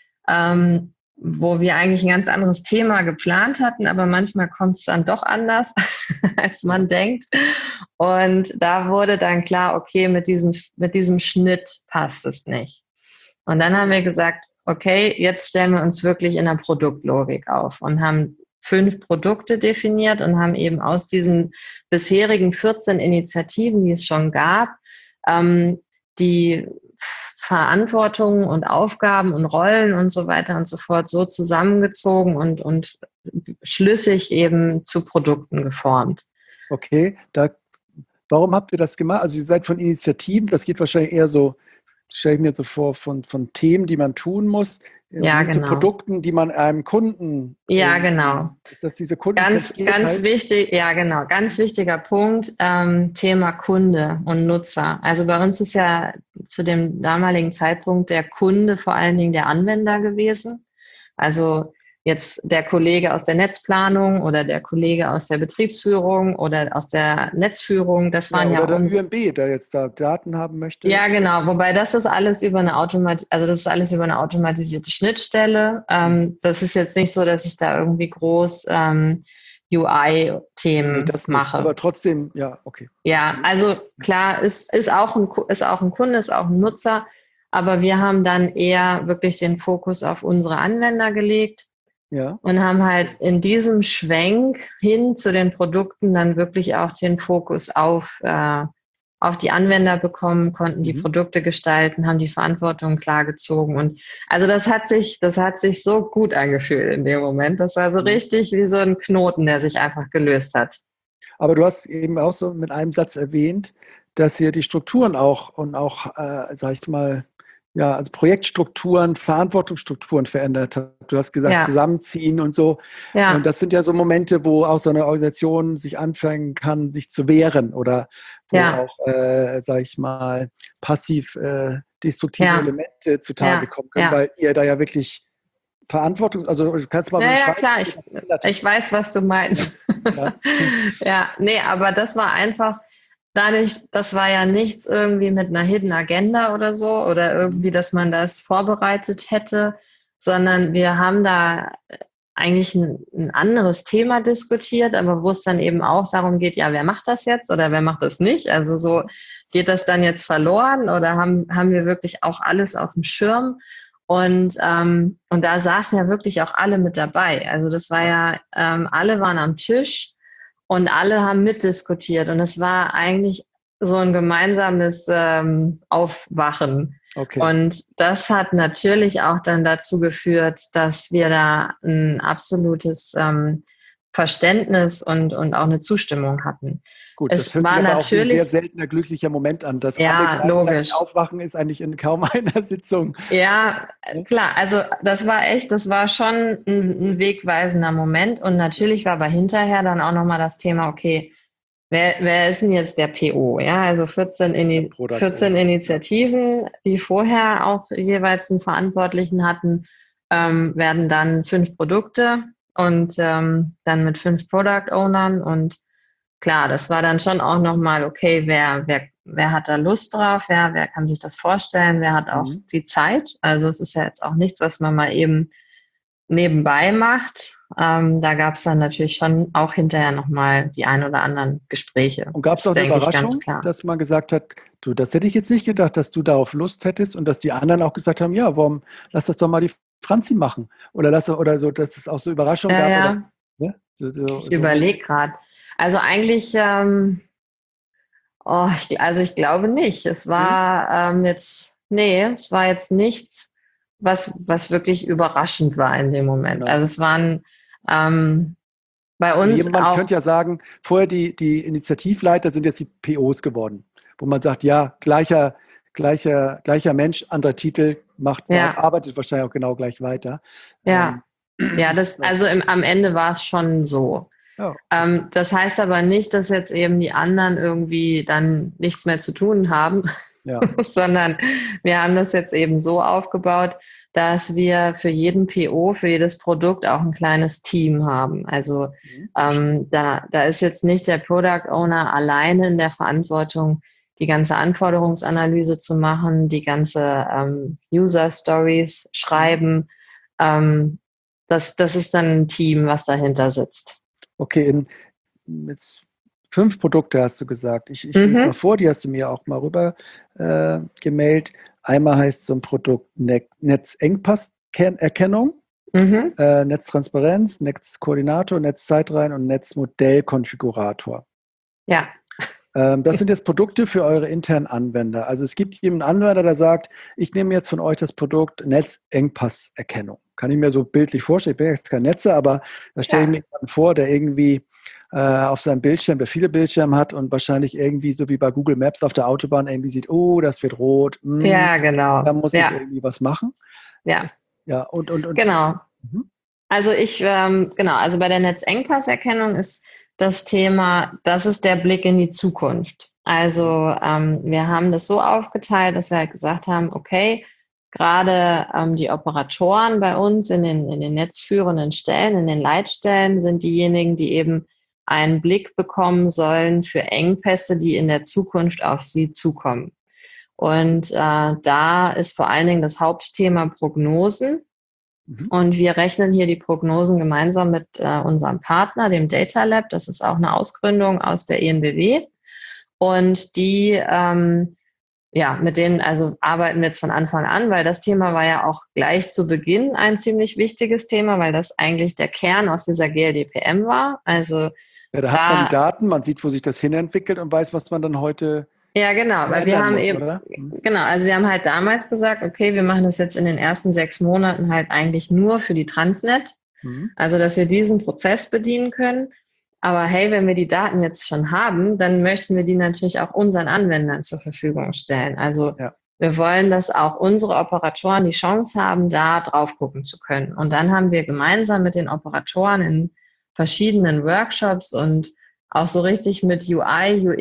ähm, wo wir eigentlich ein ganz anderes Thema geplant hatten, aber manchmal kommt es dann doch anders, als man denkt. Und da wurde dann klar, okay, mit diesem, mit diesem Schnitt passt es nicht. Und dann haben wir gesagt, okay, jetzt stellen wir uns wirklich in der Produktlogik auf und haben fünf Produkte definiert und haben eben aus diesen bisherigen vierzehn Initiativen, die es schon gab, ähm, die Verantwortung und Aufgaben und Rollen und so weiter und so fort so zusammengezogen und, und schlüssig eben zu Produkten geformt. Okay, da, warum habt ihr das gemacht? Also ihr seid von Initiativen, das geht wahrscheinlich eher so, stelle ich mir so vor, von, von Themen, die man tun muss, ja, genau. zu Produkten, die man einem Kunden... Ja, genau. Ist das diese Kunden? Ganz, ganz wichtig, ja genau, ganz wichtiger Punkt, ähm, Thema Kunde und Nutzer. Also bei uns ist ja zu dem damaligen Zeitpunkt der Kunde vor allen Dingen der Anwender gewesen. Also jetzt der Kollege aus der Netzplanung oder der Kollege aus der Betriebsführung oder aus der Netzführung, das waren ja, ja oder ja der Ü M B, der jetzt da Daten haben möchte. Ja, genau. Wobei das ist alles über eine Automat, also das ist alles über eine automatisierte Schnittstelle. Ähm, das ist jetzt nicht so, dass ich da irgendwie groß ähm, U I-Themen nee, das nicht, mache. Aber trotzdem, ja, okay. Ja, also klar, ist, ist, auch ein, ist auch ein Kunde, ist auch ein Nutzer, aber wir haben dann eher wirklich den Fokus auf unsere Anwender gelegt. Ja. Und haben halt in diesem Schwenk hin zu den Produkten dann wirklich auch den Fokus auf, äh, auf die Anwender bekommen, konnten die mhm. Produkte gestalten, haben die Verantwortung klar gezogen. Und also das hat sich, das hat sich so gut angefühlt in dem Moment. Das war so mhm. richtig wie so ein Knoten, der sich einfach gelöst hat. Aber du hast eben auch so mit einem Satz erwähnt, dass ihr die Strukturen auch und auch, äh, sag ich mal, ja, also Projektstrukturen, Verantwortungsstrukturen verändert hat. Du hast gesagt, ja. zusammenziehen und so. Ja. Und das sind ja so Momente, wo auch so eine Organisation sich anfangen kann, sich zu wehren oder wo ja. auch, äh, sag ich mal, passiv äh, destruktive ja. Elemente zutage ja. kommen können, ja. weil ihr da ja wirklich Verantwortung, also du kannst mal ja, ja, klar, ich, ich weiß, was du meinst. Ja. ja, nee, aber das war einfach dadurch, das war ja nichts irgendwie mit einer Hidden Agenda oder so oder irgendwie, dass man das vorbereitet hätte, sondern wir haben da eigentlich ein, ein anderes Thema diskutiert, aber wo es dann eben auch darum geht, ja, wer macht das jetzt oder wer macht das nicht? Also so, geht das dann jetzt verloren oder haben, haben wir wirklich auch alles auf dem Schirm? Und, ähm, und da saßen ja wirklich auch alle mit dabei. Also das war ja, ähm, alle waren am Tisch. Und alle haben mitdiskutiert und es war eigentlich so ein gemeinsames ähm, Aufwachen. Okay. Und das hat natürlich auch dann dazu geführt, dass wir da ein absolutes ähm, Verständnis und, und auch eine Zustimmung hatten. Gut, es das hört sich aber auch wie ein sehr seltener glücklicher Moment an. Dass ja, alle logisch. aufwachen ist eigentlich in kaum einer Sitzung. Ja, klar. Also das war echt, das war schon ein, ein wegweisender Moment. Und natürlich war aber hinterher dann auch nochmal das Thema, okay, wer, wer ist denn jetzt der P O? Ja, also vierzehn, Ini- vierzehn Initiativen, die vorher auch jeweils einen Verantwortlichen hatten, ähm, werden dann fünf Produkte und ähm, dann mit fünf Product Ownern und klar, das war dann schon auch nochmal, okay, wer, wer, wer hat da Lust drauf, wer, wer kann sich das vorstellen, wer hat auch mhm. die Zeit. Also es ist ja jetzt auch nichts, was man mal eben nebenbei macht. Ähm, da gab es dann natürlich schon auch hinterher nochmal die ein oder anderen Gespräche. Und gab es auch eine Überraschung, dass man gesagt hat, du, das hätte ich jetzt nicht gedacht, dass du darauf Lust hättest und dass die anderen auch gesagt haben, ja, warum, lass das doch mal die Franzi machen. Oder, lass, oder so, dass es auch so Überraschungen ja, gab. Ja. Oder, ne? so, so, ich so. überlege gerade. Also eigentlich, ähm, oh, ich, also ich glaube nicht. Es war ähm, jetzt, nee, es war jetzt nichts, was, was wirklich überraschend war in dem Moment. Ja. Also es waren ähm, bei uns Jemand auch... könnte ja sagen, vorher die, die Initiativleiter sind jetzt die P Os geworden, wo man sagt, ja, gleicher, gleicher, gleicher Mensch, anderer Titel, macht, Ja. arbeitet wahrscheinlich auch genau gleich weiter. Ja, Ähm, ja, das, also im, am Ende war es schon so. ja. Ähm, das heißt aber nicht, dass jetzt eben die anderen irgendwie dann nichts mehr zu tun haben, Ja. sondern wir haben das jetzt eben so aufgebaut, dass wir für jeden P O, für jedes Produkt auch ein kleines Team haben. Also Mhm. ähm, da, da ist jetzt nicht der Product Owner alleine in der Verantwortung, die ganze Anforderungsanalyse zu machen, die ganze ähm, User Stories schreiben. Ähm, das, das ist dann ein Team, was dahinter sitzt. Okay, in, jetzt fünf Produkte hast du gesagt. Ich, ich Mhm. lese mal vor, die hast du mir auch mal rüber äh, gemailt. Einmal heißt so ein Produkt ne- Netzengpasserkennung, Mhm. äh, Netztransparenz, Netzkoordinator, Netzzeitreihen und Netzmodellkonfigurator. Ja. Ähm, das sind jetzt Produkte für eure internen Anwender. Also es gibt jemanden Anwender, der sagt, ich nehme jetzt von euch das Produkt Netzengpasserkennung. Kann ich mir so bildlich vorstellen. Ich bin jetzt kein Netzer, aber da stelle ich mir jemanden vor, der irgendwie äh, auf seinem Bildschirm, der viele Bildschirme hat und wahrscheinlich irgendwie so wie bei Google Maps auf der Autobahn irgendwie sieht, oh, das wird rot. Mh, Ja, genau. da muss ja. ich irgendwie was machen. Ja, Das, ja und, und, und. genau. Mhm. Also ich, ähm, genau, also bei der Netzengpasserkennung ist das Thema, das ist der Blick in die Zukunft. Also ähm, wir haben das so aufgeteilt, dass wir halt gesagt haben, okay, gerade ähm, die Operatoren bei uns in den, in den netzführenden Stellen, in den Leitstellen sind diejenigen, die eben einen Blick bekommen sollen für Engpässe, die in der Zukunft auf sie zukommen. Und äh, da ist vor allen Dingen das Hauptthema Prognosen. Mhm. Und wir rechnen hier die Prognosen gemeinsam mit äh, unserem Partner, dem Data Lab. Das ist auch eine Ausgründung aus der E N B W. Und die, ähm, ja, mit denen also arbeiten wir jetzt von Anfang an, weil das Thema war ja auch gleich zu Beginn ein ziemlich wichtiges Thema, weil das eigentlich der Kern aus dieser G L D P M war. Also Ja, da da, hat man die Daten, man sieht, wo sich das hinentwickelt und weiß, was man dann heute ja, genau, weil wir haben muss, eben, oder? Mhm. genau, also wir haben halt damals gesagt, okay, wir machen das jetzt in den ersten sechs Monaten halt eigentlich nur für die Transnet, Mhm. also dass wir diesen Prozess bedienen können. Aber hey, wenn wir die Daten jetzt schon haben, dann möchten wir die natürlich auch unseren Anwendern zur Verfügung stellen. Also Ja. wir wollen, dass auch unsere Operatoren die Chance haben, da drauf gucken zu können. Und dann haben wir gemeinsam mit den Operatoren in verschiedenen Workshops und auch so richtig mit U I, U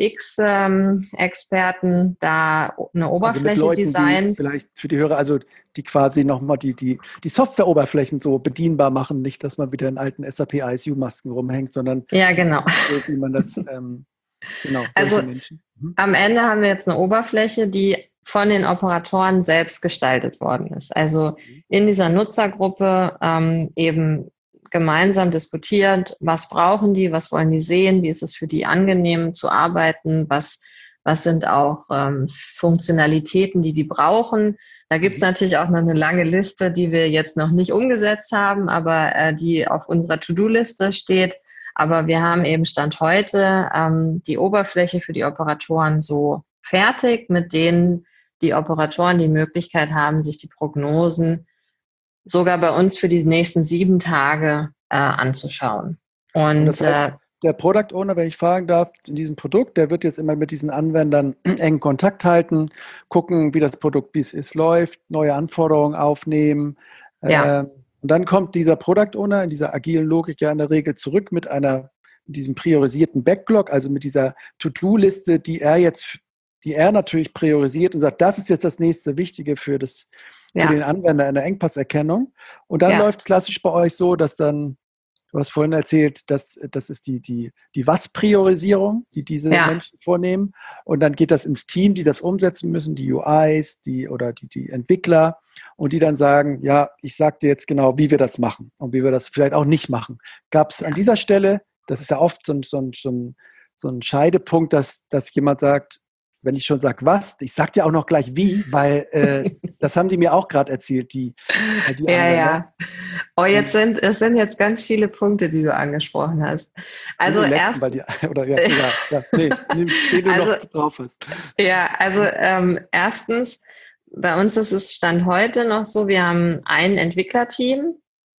X-Experten ähm, da eine Oberfläche also mit Leuten, designt. Die vielleicht für die Hörer, also die quasi nochmal die, die, die Software-Oberflächen so bedienbar machen, nicht, dass man wieder in alten S A P I S U-Masken rumhängt, sondern ja, genau. so, wie man das, ähm, genau, also Menschen. Mhm. Am Ende haben wir jetzt eine Oberfläche, die von den Operatoren selbst gestaltet worden ist. Also in dieser Nutzergruppe ähm, eben gemeinsam diskutiert, was brauchen die, was wollen die sehen, wie ist es für die angenehm zu arbeiten, was, was sind auch ähm, Funktionalitäten, die die brauchen. Da gibt es Mhm. natürlich auch noch eine lange Liste, die wir jetzt noch nicht umgesetzt haben, aber äh, die auf unserer To-Do-Liste steht. Aber wir haben eben Stand heute ähm, die Oberfläche für die Operatoren so fertig, mit denen die Operatoren die Möglichkeit haben, sich die Prognosen sogar bei uns für die nächsten sieben Tage äh, anzuschauen. Und, Und das heißt, äh, der Product Owner, wenn ich fragen darf, in diesem Produkt, der wird jetzt immer mit diesen Anwendern engen Kontakt halten, gucken, wie das Produkt, wie es ist, läuft, neue Anforderungen aufnehmen. ja. Äh, und dann kommt dieser Product Owner in dieser agilen Logik ja in der Regel zurück mit einer, mit diesem priorisierten Backlog, also mit dieser To-Do-Liste, die er jetzt, die er natürlich priorisiert und sagt, das ist jetzt das nächste Wichtige für, das, für Ja. den Anwender in der Engpasserkennung. Und dann Ja. läuft es klassisch bei euch so, dass dann, du hast vorhin erzählt, dass das ist die, die, die Was-Priorisierung, die diese Ja. Menschen vornehmen. Und dann geht das ins Team, die das umsetzen müssen, die U Is, die oder die, die Entwickler, und die dann sagen, ja, ich sage dir jetzt genau, wie wir das machen und wie wir das vielleicht auch nicht machen. Gab es an dieser Stelle, das ist ja oft so ein, so ein, so ein, so ein Scheidepunkt, dass, dass jemand sagt, wenn ich schon sage, was, ich sage dir auch noch gleich wie, weil äh, das haben die mir auch gerade erzählt, die, die Ja, Anwender. ja. Oh, jetzt sind, es sind jetzt ganz viele Punkte, die du angesprochen hast. Also den erst, letzten, weil die, oder ja, ja, ja nee, den du also, noch drauf hast. Ja, also ähm, erstens, bei uns ist es Stand heute noch so, wir haben ein Entwicklerteam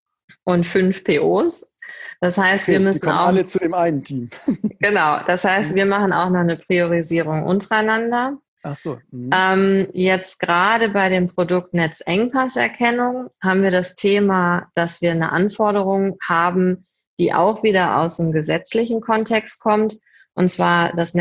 und fünf P Os. Das heißt, Okay, wir müssen die kommen auch, alle zu dem einen Team. genau, das heißt, wir machen auch noch eine Priorisierung untereinander. Ach so. Mhm. Ähm, jetzt gerade bei dem Produkt Netzengpasserkennung haben wir das Thema, dass wir eine Anforderung haben, die auch wieder aus dem gesetzlichen Kontext kommt, und zwar das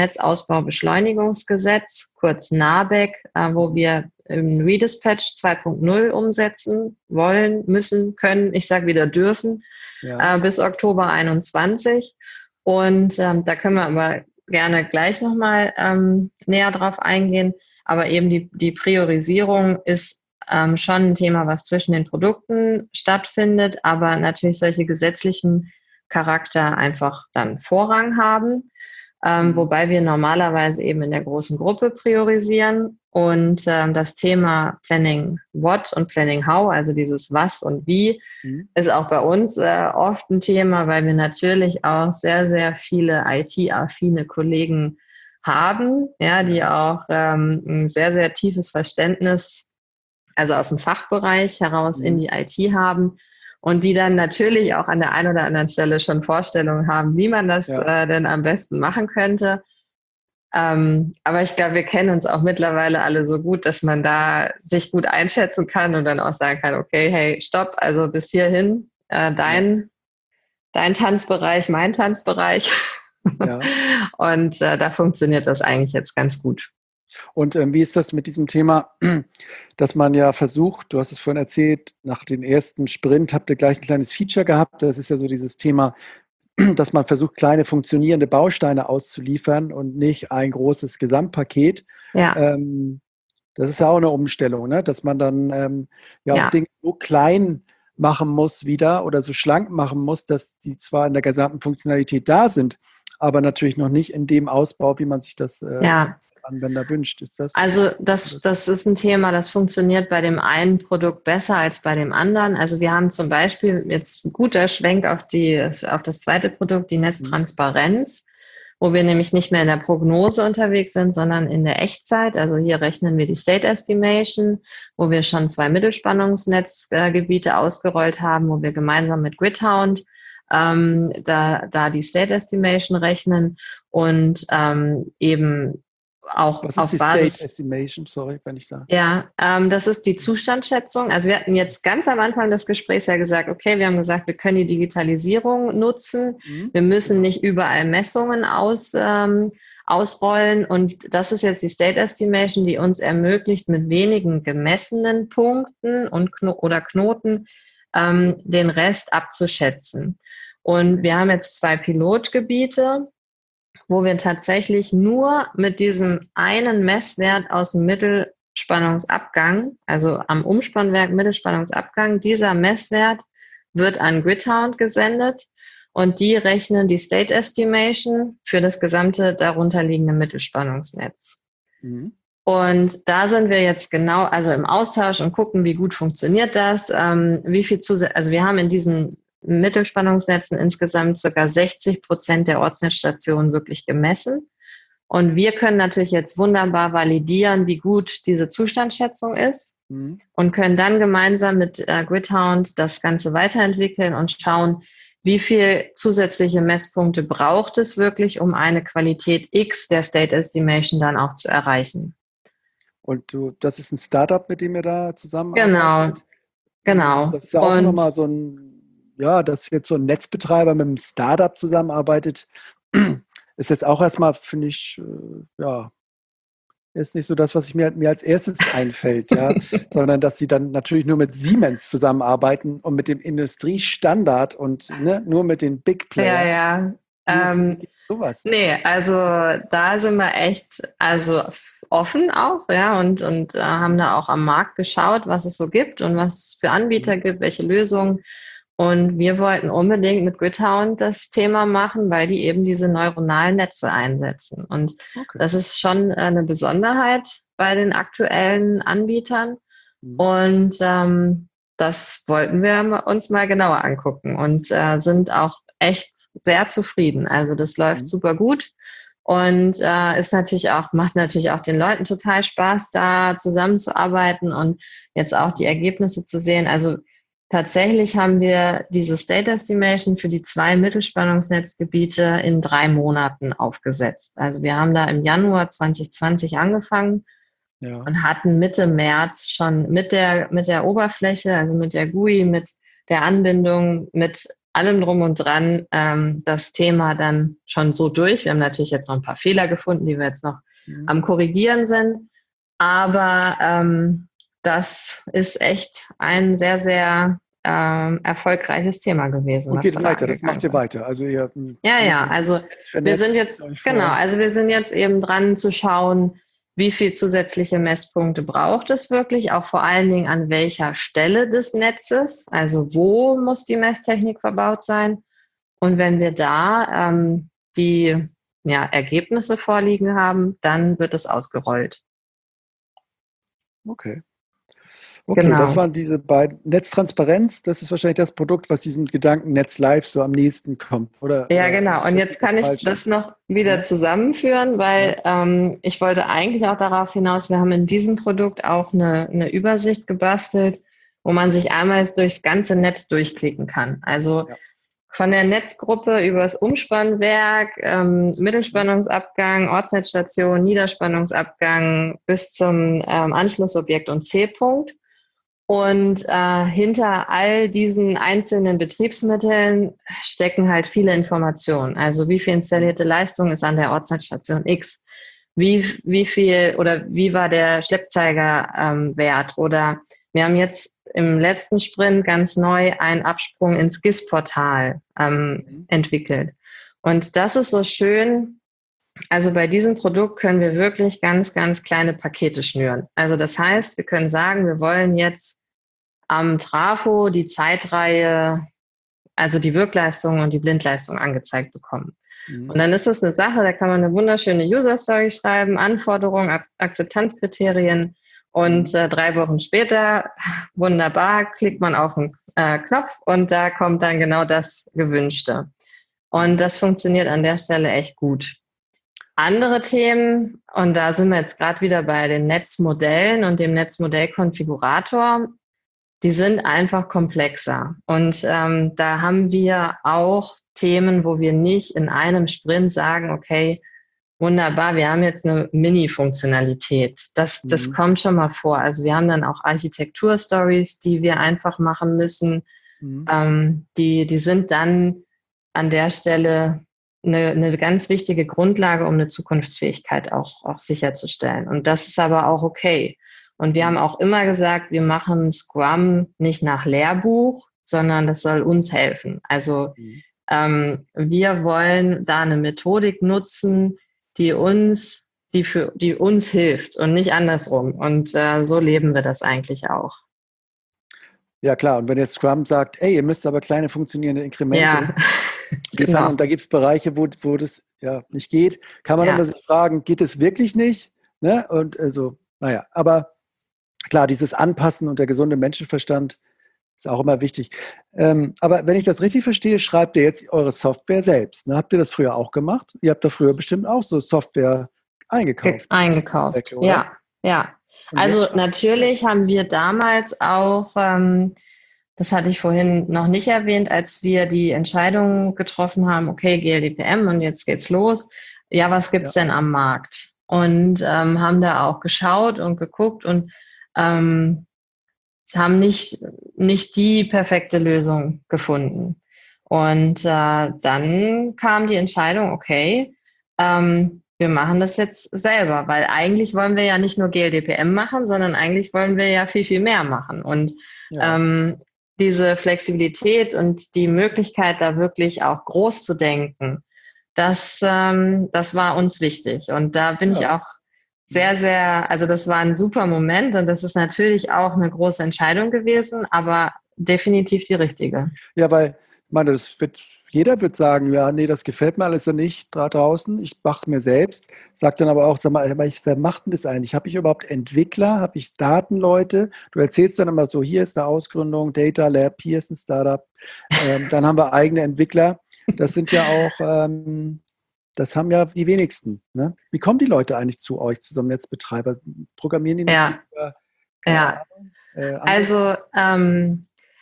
Netzausbaubeschleunigungsgesetz, kurz NABEG, äh, wo wir im Redispatch zwei Punkt null umsetzen wollen, müssen, können, ich sage wieder dürfen, Ja. äh, bis Oktober einundzwanzig. Und ähm, da können wir aber gerne gleich nochmal ähm, näher drauf eingehen. Aber eben die, die Priorisierung ist ähm, schon ein Thema, was zwischen den Produkten stattfindet, aber natürlich solche gesetzlichen Charakter einfach dann Vorrang haben, ähm, mhm. wobei wir normalerweise eben in der großen Gruppe priorisieren. Und ähm, das Thema Planning What und Planning How, also dieses Was und Wie, mhm. ist auch bei uns äh, oft ein Thema, weil wir natürlich auch sehr, sehr viele I T-affine Kollegen haben, ja, die auch ähm, ein sehr, sehr tiefes Verständnis, also aus dem Fachbereich heraus mhm. in die I T haben und die dann natürlich auch an der einen oder anderen Stelle schon Vorstellungen haben, wie man das ja. äh, denn am besten machen könnte. Ähm, aber ich glaube, wir kennen uns auch mittlerweile alle so gut, dass man da sich gut einschätzen kann und dann auch sagen kann, okay, hey, stopp, also bis hierhin, äh, dein, ja. dein Tanzbereich, mein Tanzbereich. Ja. Und äh, da funktioniert das eigentlich jetzt ganz gut. Und ähm, wie ist das mit diesem Thema, dass man ja versucht, du hast es vorhin erzählt, nach dem ersten Sprint habt ihr gleich ein kleines Feature gehabt. Das ist ja so dieses Thema, dass man versucht, kleine funktionierende Bausteine auszuliefern und nicht ein großes Gesamtpaket. Ja. Ähm, das ist ja auch eine Umstellung, ne? Dass man dann ähm, ja, ja auch Dinge so klein machen muss wieder oder so schlank machen muss, dass die zwar in der gesamten Funktionalität da sind, aber natürlich noch nicht in dem Ausbau, wie man sich das äh, ja. Anwender wünscht. Ist das, also das, das ist ein Thema, das funktioniert bei dem einen Produkt besser als bei dem anderen. Also wir haben zum Beispiel jetzt ein guter Schwenk auf, die, auf das zweite Produkt, die Netztransparenz, wo wir nämlich nicht mehr in der Prognose unterwegs sind, sondern in der Echtzeit. Also hier rechnen wir die State Estimation, wo wir schon zwei Mittelspannungsnetzgebiete ausgerollt haben, wo wir gemeinsam mit Gridhound ähm, da, da die State Estimation rechnen und ähm, eben auch Was auf ist die Basis, State Estimation? Sorry, wenn ich da... Ja, ähm, das ist die Zustandsschätzung. Also wir hatten jetzt ganz am Anfang des Gesprächs ja gesagt, okay, wir haben gesagt, wir können die Digitalisierung nutzen. Mhm. Wir müssen nicht überall Messungen aus, ähm, ausrollen. Und das ist jetzt die State Estimation, die uns ermöglicht, mit wenigen gemessenen Punkten und Kno- oder Knoten ähm, den Rest abzuschätzen. Und wir haben jetzt zwei Pilotgebiete, wo wir tatsächlich nur mit diesem einen Messwert aus dem Mittelspannungsabgang, also am Umspannwerk Mittelspannungsabgang, dieser Messwert wird an Gridhound gesendet und die rechnen die State Estimation für das gesamte darunterliegende Mittelspannungsnetz. Mhm. Und da sind wir jetzt genau, also im Austausch und gucken, wie gut funktioniert das, ähm, wie viel zusätzlich, also wir haben in diesen Mittelspannungsnetzen insgesamt ca. sechzig Prozent der Ortsnetzstationen wirklich gemessen. Und wir können natürlich jetzt wunderbar validieren, wie gut diese Zustandsschätzung ist mhm. und können dann gemeinsam mit äh, Gridhound das Ganze weiterentwickeln und schauen, wie viel zusätzliche Messpunkte braucht es wirklich, um eine Qualität X der State Estimation dann auch zu erreichen. Und du, das ist ein Startup, mit dem ihr da zusammenarbeitet? Genau, genau. Das ist ja auch nochmal so ein Ja, dass jetzt so ein Netzbetreiber mit einem Startup zusammenarbeitet, ist jetzt auch erstmal, finde ich, ja, ist nicht so das, was ich mir, mir als erstes einfällt, ja, sondern dass sie dann natürlich nur mit Siemens zusammenarbeiten und mit dem Industriestandard und ne, nur mit den Big Playern. Ja, ja. Ähm, sowas. Nee, also da sind wir echt also offen auch, ja, und, und äh, haben da auch am Markt geschaut, was es so gibt und was es für Anbieter gibt, welche Lösungen. Und wir wollten unbedingt mit Gridhound das Thema machen, weil die eben diese neuronalen Netze einsetzen. Und okay. das ist schon eine Besonderheit bei den aktuellen Anbietern. Mhm. Und ähm, das wollten wir uns mal genauer angucken und äh, sind auch echt sehr zufrieden. Also das läuft mhm. super gut und äh, ist natürlich auch, macht natürlich auch den Leuten total Spaß, da zusammenzuarbeiten und jetzt auch die Ergebnisse zu sehen. Also tatsächlich haben wir diese State Estimation für die zwei Mittelspannungsnetzgebiete in drei Monaten aufgesetzt. Also wir haben da im Januar zwanzig zwanzig angefangen ja. und hatten Mitte März schon mit der, mit der Oberfläche, also mit der G U I, mit der Anbindung, mit allem drum und dran, ähm, das Thema dann schon so durch. Wir haben natürlich jetzt noch ein paar Fehler gefunden, die wir jetzt noch mhm. am Korrigieren sind. Aber ähm, das ist echt ein sehr, sehr ähm, erfolgreiches Thema gewesen. Und geht weiter, das macht ihr weiter. Also ihr, ja, ja, also wir sind jetzt, genau, also wir sind jetzt eben dran zu schauen, wie viel zusätzliche Messpunkte braucht es wirklich, auch vor allen Dingen an welcher Stelle des Netzes, also wo muss die Messtechnik verbaut sein. Und wenn wir da ähm, die ja, Ergebnisse vorliegen haben, dann wird es ausgerollt. Okay. Okay, genau. Das waren diese beiden. Netztransparenz, das ist wahrscheinlich das Produkt, was diesem Gedanken Netz Live so am nächsten kommt, oder? Ja, genau. Und jetzt kann ich das noch wieder zusammenführen, weil ja. ähm, ich wollte eigentlich auch darauf hinaus, wir haben in diesem Produkt auch eine, eine Übersicht gebastelt, wo man sich einmal durchs ganze Netz durchklicken kann. Also ja. von der Netzgruppe übers Umspannwerk, ähm, Mittelspannungsabgang, Ortsnetzstation, Niederspannungsabgang bis zum ähm, Anschlussobjekt und C-Punkt. Und äh, hinter all diesen einzelnen Betriebsmitteln stecken halt viele Informationen. Also wie viel installierte Leistung ist an der Ortsnetzstation X? Wie, wie viel oder wie war der Schleppzeigerwert? Ähm, oder wir haben jetzt im letzten Sprint ganz neu einen Absprung ins G I S-Portal ähm, mhm. entwickelt. Und das ist so schön. Also bei diesem Produkt können wir wirklich ganz, ganz kleine Pakete schnüren. Also das heißt, wir können sagen, wir wollen jetzt am Trafo die Zeitreihe, also die Wirkleistung und die Blindleistung angezeigt bekommen. Mhm. Und dann ist das eine Sache, da kann man eine wunderschöne User-Story schreiben, Anforderungen, Ak- Akzeptanzkriterien und äh, drei Wochen später, wunderbar, klickt man auf den äh, Knopf und da kommt dann genau das Gewünschte. Und das funktioniert an der Stelle echt gut. Andere Themen, und da sind wir jetzt gerade wieder bei den Netzmodellen und dem Netzmodellkonfigurator, die sind einfach komplexer. Und ähm, da haben wir auch Themen, wo wir nicht in einem Sprint sagen, okay, wunderbar, wir haben jetzt eine Mini-Funktionalität. Das, mhm. das kommt schon mal vor. Also wir haben dann auch Architektur-Stories, die wir einfach machen müssen. Mhm. Ähm, die, die sind dann an der Stelle eine, eine ganz wichtige Grundlage, um eine Zukunftsfähigkeit auch, auch sicherzustellen. Und das ist aber auch okay. Und wir haben auch immer gesagt, wir machen Scrum nicht nach Lehrbuch, sondern das soll uns helfen. Also mhm. ähm, wir wollen da eine Methodik nutzen, die uns, die für, die uns hilft und nicht andersrum. Und äh, so leben wir das eigentlich auch. Ja klar, und wenn jetzt Scrum sagt, ey, ihr müsst aber kleine funktionierende Inkremente ja. liefern genau. und da gibt es Bereiche, wo, wo das ja nicht geht, kann man ja. aber sich fragen, geht es wirklich nicht? Ne? Und also, naja, aber klar, dieses Anpassen und der gesunde Menschenverstand ist auch immer wichtig. Ähm, aber wenn ich das richtig verstehe, schreibt ihr jetzt eure Software selbst. Ne? Habt ihr das früher auch gemacht? Ihr habt da früher bestimmt auch so Software eingekauft. Eingekauft, Weg, ja. ja. Also natürlich haben wir damals auch, ähm, das hatte ich vorhin noch nicht erwähnt, als wir die Entscheidung getroffen haben, okay, G L D P M und jetzt geht's los. Ja, was gibt's ja. denn am Markt? Und ähm, haben da auch geschaut und geguckt und ähm, haben nicht, nicht die perfekte Lösung gefunden. Und äh, dann kam die Entscheidung, okay, ähm, wir machen das jetzt selber, weil eigentlich wollen wir ja nicht nur G L D P M machen, sondern eigentlich wollen wir ja viel, viel mehr machen. Und ja. ähm, diese Flexibilität und die Möglichkeit, da wirklich auch groß zu denken, das, ähm, das war uns wichtig. Und da bin ja. ich auch sehr, sehr, also das war ein super Moment und das ist natürlich auch eine große Entscheidung gewesen, aber definitiv die richtige. Ja, weil, ich meine, das wird, jeder wird sagen, ja, nee, das gefällt mir alles nicht da draußen, ich mache mir selbst, sagt dann aber auch, sag mal, aber ich, wer macht denn das eigentlich? Habe ich überhaupt Entwickler? Habe ich Datenleute? Du erzählst dann immer so, hier ist eine Ausgründung, Data Lab, hier ist ein Startup, ähm, dann haben wir eigene Entwickler. Das sind ja auch... Ähm, Das haben ja die wenigsten. Ne? Wie kommen die Leute eigentlich zu euch, zu so einem Netzbetreiber? Programmieren die nicht ja. über, ja. Ahnung, äh, also ähm,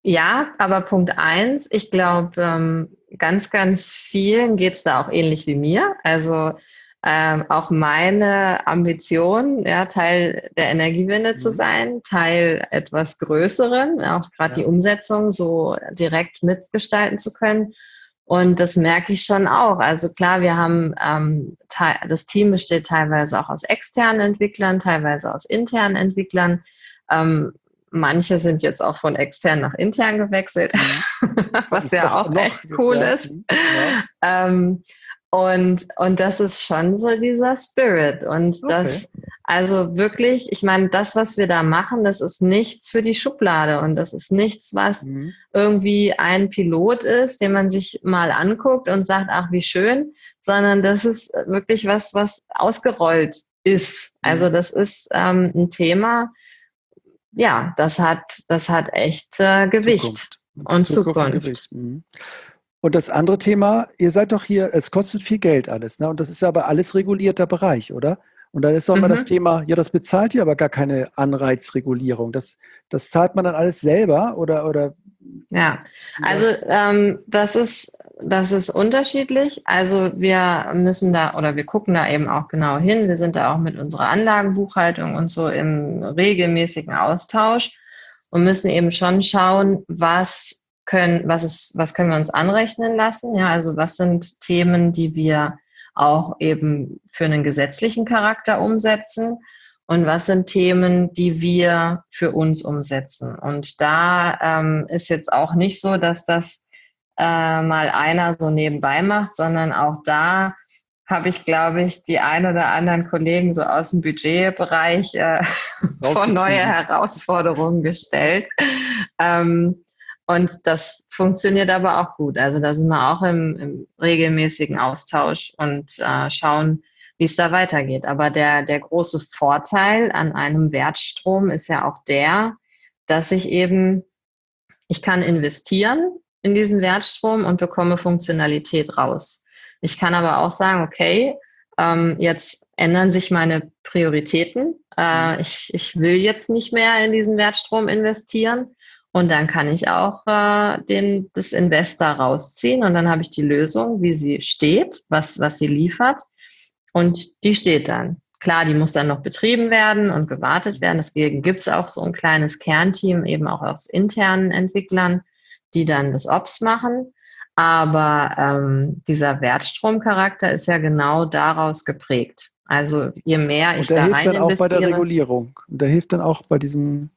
Ja, aber Punkt eins, ich glaube, ähm, ganz, ganz vielen geht es da auch ähnlich wie mir. Also ähm, auch meine Ambition, ja, Teil der Energiewende zu Mhm. sein, Teil etwas Größeren, auch gerade die Ja. Umsetzung so direkt mitgestalten zu können. Und das merke ich schon auch. Also klar, wir haben, ähm, te- das Team besteht teilweise auch aus externen Entwicklern, teilweise aus internen Entwicklern. Ähm, Manche sind jetzt auch von extern nach intern gewechselt, Mhm. Das was ist ja doch auch noch, echt cool ja, ist. mhm, genau. Ähm, und, und das ist schon so dieser Spirit. Und Okay. das, also wirklich, ich meine, das, was wir da machen, das ist nichts für die Schublade und das ist nichts, was Mhm. irgendwie ein Pilot ist, den man sich mal anguckt und sagt, ach, wie schön, sondern das ist wirklich was, was ausgerollt ist. Also Mhm. das ist ähm, ein Thema, ja, das hat, das hat echt äh, Gewicht Zukunft. Und und Zukunft und Zukunft. Gewicht. Mhm. Und das andere Thema, ihr seid doch hier, es kostet viel Geld alles, ne? Und das ist ja aber alles regulierter Bereich, oder? Und dann ist doch immer das Mhm. Thema, ja, das bezahlt ihr aber gar keine Anreizregulierung. Das, das zahlt man dann alles selber oder, oder Ja, wie also läuft das? ähm, das ist, das ist unterschiedlich. Also wir müssen da oder wir gucken da eben auch genau hin. Wir sind da auch mit unserer Anlagenbuchhaltung und so im regelmäßigen Austausch und müssen eben schon schauen, was können, was ist, was können wir uns anrechnen lassen. Ja, also was sind Themen, die wir auch eben für einen gesetzlichen Charakter umsetzen und was sind Themen, die wir für uns umsetzen. Und da ähm, ist jetzt auch nicht so, dass das äh, mal einer so nebenbei macht, sondern auch da habe ich, glaube ich, die ein oder anderen Kollegen so aus dem Budgetbereich äh, vor neue Rausgetrieben. Herausforderungen gestellt. Ähm, und das funktioniert aber auch gut. Also da sind wir auch im, im regelmäßigen Austausch und äh, schauen, wie es da weitergeht. Aber der, der große Vorteil an einem Wertstrom ist ja auch der, dass ich eben, ich kann investieren in diesen Wertstrom und bekomme Funktionalität raus. Ich kann aber auch sagen, okay, ähm, jetzt ändern sich meine Prioritäten. Mhm. Äh, ich, ich will jetzt nicht mehr in diesen Wertstrom investieren. Und dann kann ich auch äh, den, das Investor rausziehen und dann habe ich die Lösung, wie sie steht, was, was sie liefert. Und die steht dann. Klar, die muss dann noch betrieben werden und gewartet werden. Deswegen gibt es auch so ein kleines Kernteam, eben auch aus internen Entwicklern, die dann das Ops machen. Aber ähm, dieser Wertstromcharakter ist ja genau daraus geprägt. Also je mehr Und ich der da hilft rein dann auch bei der investiere, Regulierung. Und der hilft dann auch bei diesem,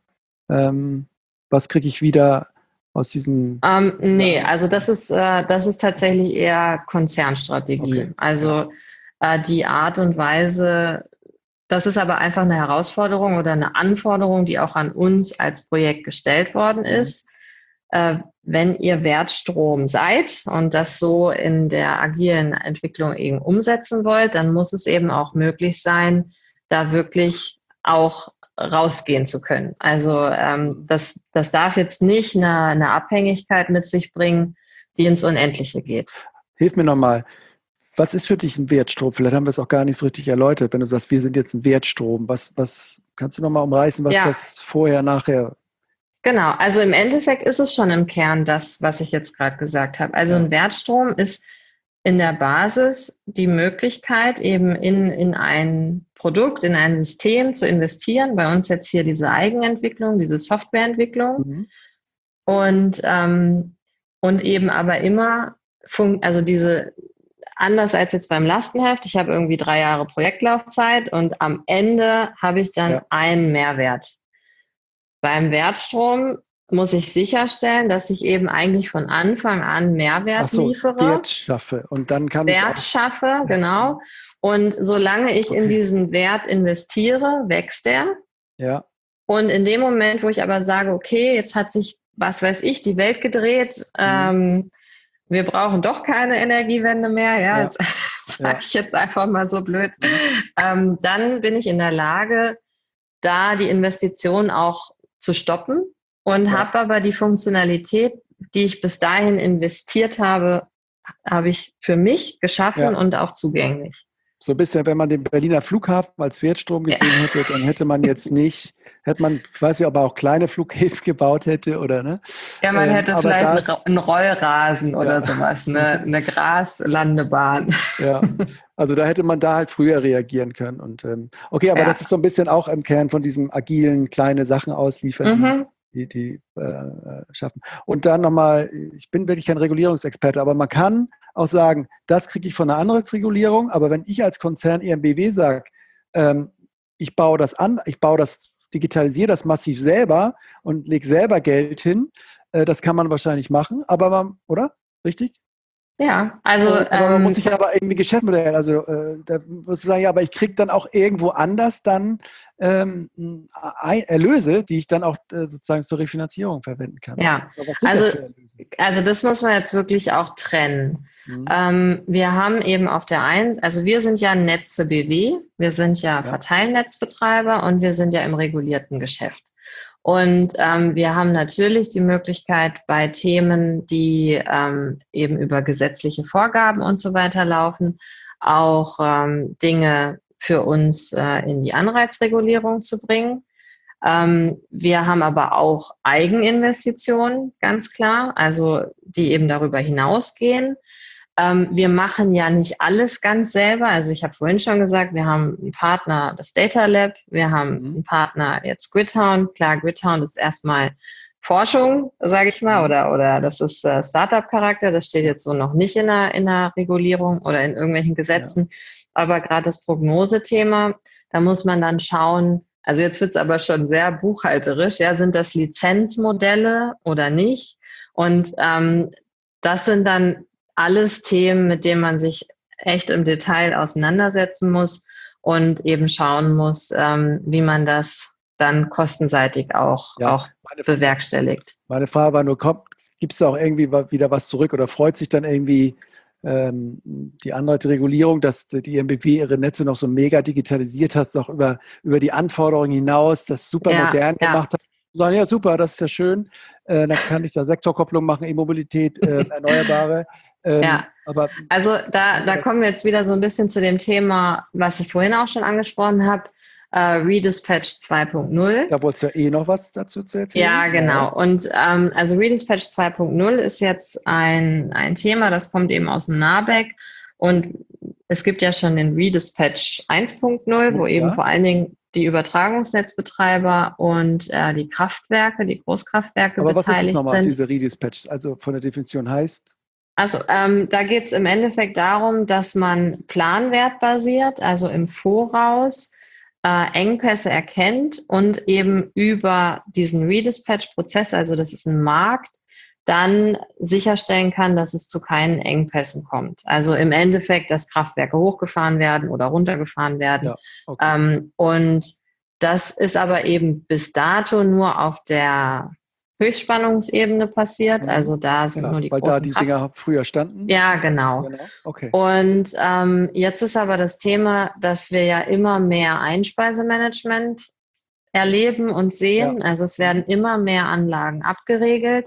ähm, was kriege ich wieder aus diesen, ähm, dieser nee, An also das ist, äh, das ist tatsächlich eher Konzernstrategie. Okay, ja. Also äh, die Art und Weise, das ist aber einfach eine Herausforderung oder eine Anforderung, die auch an uns als Projekt gestellt worden Mhm. ist. Äh, wenn ihr Wertstrom seid und das so in der agilen Entwicklung eben umsetzen wollt, dann muss es eben auch möglich sein, da wirklich auch rausgehen zu können. Also ähm, Mhm. das, das darf jetzt nicht eine, eine Abhängigkeit mit sich bringen, die ins Unendliche geht. Hilf mir nochmal. Was ist für dich ein Wertstrom? Vielleicht haben wir es auch gar nicht so richtig erläutert, wenn du sagst, wir sind jetzt ein Wertstrom. Was, was kannst du nochmal umreißen, was Ja, das vorher, nachher? genau, also im Endeffekt ist es schon im Kern das, was ich jetzt gerade gesagt habe. Also Ja. ein Wertstrom ist in der Basis die Möglichkeit, eben in, in ein Produkt, in ein System zu investieren. Bei uns jetzt hier diese Eigenentwicklung, diese Softwareentwicklung Mhm. und, ähm, und eben aber immer, fun also diese, anders als jetzt beim Lastenheft, ich habe irgendwie drei Jahre Projektlaufzeit und am Ende habe ich dann Ja. einen Mehrwert. Beim Wertstrom muss ich sicherstellen, dass ich eben eigentlich von Anfang an Ach Mehrwert so, liefere, Wert schaffe. Und dann kann ich Wert auch. schaffe, genau. Und solange ich in Okay. diesen Wert investiere, wächst er. Ja. Und in dem Moment, wo ich aber sage, okay, jetzt hat sich, was weiß ich, die Welt gedreht, Mhm. ähm, wir brauchen doch keine Energiewende mehr, ja, Ja. das sage Ja. ich jetzt einfach mal so blöd, Mhm. ähm, dann bin ich in der Lage, da die Investition auch zu stoppen und Ja. habe aber die Funktionalität, die ich bis dahin investiert habe, habe ich für mich geschaffen Ja. und auch zugänglich. So ein bisschen, wenn man den Berliner Flughafen als Wertstrom gesehen ja. hätte, dann hätte man jetzt nicht, hätte man, ich weiß nicht, ob er auch kleine Flughäfen gebaut hätte oder ne? Ja, man ähm, hätte vielleicht das, einen Rollrasen ja. oder sowas, eine, eine Graslandebahn. Ja, also da hätte man da halt früher reagieren können. Und ähm, okay, aber ja. das ist so ein bisschen auch im Kern von diesem agilen, kleine Sachen ausliefern, mhm. die, die, die äh, schaffen. Und dann nochmal, ich bin wirklich kein Regulierungsexperte, aber man kann auch sagen, das kriege ich von einer anderen Regulierung, aber wenn ich als Konzern E M B W sage, ähm, ich baue das an, ich baue das, digitalisiere das massiv selber und lege selber Geld hin, äh, das kann man wahrscheinlich machen, aber man, oder? Richtig? Ja, also. Aber man ähm, muss sich aber irgendwie Geschäftsmodell, also äh, da muss ich sagen, ja, aber ich kriege dann auch irgendwo anders dann ähm, Erlöse, die ich dann auch äh, sozusagen zur Refinanzierung verwenden kann. Ja, also das, also das muss man jetzt wirklich auch trennen. Mhm. Ähm, wir haben eben auf der einen, also wir sind ja Netze B W, wir sind ja, ja Verteilnetzbetreiber und wir sind ja im regulierten Geschäft. Und ähm, wir haben natürlich die Möglichkeit, bei Themen, die ähm, eben über gesetzliche Vorgaben und so weiter laufen, auch ähm, Dinge für uns äh, in die Anreizregulierung zu bringen. Ähm, wir haben aber auch Eigeninvestitionen, ganz klar, also die eben darüber hinausgehen. Ähm, wir machen ja nicht alles ganz selber. Also ich habe vorhin schon gesagt, wir haben einen Partner, das Data Lab, wir haben mhm. einen Partner, jetzt Gridhound. Klar, Gridhound ist erstmal Forschung, sage ich mal, oder, oder das ist äh, Startup-Charakter, das steht jetzt so noch nicht in der, in der Regulierung oder in irgendwelchen Gesetzen. Ja. Aber gerade das Prognosethema, da muss man dann schauen, also jetzt wird es aber schon sehr buchhalterisch, ja, sind das Lizenzmodelle oder nicht? Und ähm, das sind dann alles Themen, mit denen man sich echt im Detail auseinandersetzen muss und eben schauen muss, ähm, wie man das dann kostenseitig auch, ja, auch meine, bewerkstelligt. Meine Frage war nur, gibt es auch irgendwie wieder was zurück oder freut sich dann irgendwie ähm, die Anreizregulierung, dass die E M B W ihre Netze noch so mega digitalisiert hat, auch über, über die Anforderungen hinaus, das super ja, modern ja. gemacht hat? Sagen, ja, super, das ist ja schön. Äh, dann kann ich da Sektorkopplung machen, E-Mobilität, äh, Erneuerbare. Ähm, ja, aber, also da, da kommen wir jetzt wieder so ein bisschen zu dem Thema, was ich vorhin auch schon angesprochen habe, äh, Redispatch zwei Punkt null. Da wolltest du ja eh noch was dazu zu erzählen. Ja, genau. Ja. Und ähm, also Redispatch zwei Punkt null ist jetzt ein, ein Thema, das kommt eben aus dem NABEC und es gibt ja schon den Redispatch eins Punkt null, wo ja. eben vor allen Dingen die Übertragungsnetzbetreiber und äh, die Kraftwerke, die Großkraftwerke aber beteiligt sind. Aber was ist nochmal diese Redispatch, also von der Definition heißt? Also ähm, da geht es im Endeffekt darum, dass man planwertbasiert, also im Voraus, äh, Engpässe erkennt und eben über diesen Redispatch-Prozess, also das ist ein Markt, dann sicherstellen kann, dass es zu keinen Engpässen kommt. Also im Endeffekt, dass Kraftwerke hochgefahren werden oder runtergefahren werden. Ja, okay. ähm, und das ist aber eben bis dato nur auf der Höchstspannungsebene passiert, also da sind Klar, nur die weil großen da die Kraft- Dinger früher standen. Ja, genau. genau. Okay. Und ähm, jetzt ist aber das Thema, dass wir ja immer mehr Einspeisemanagement erleben und sehen. Ja. Also es werden immer mehr Anlagen abgeregelt.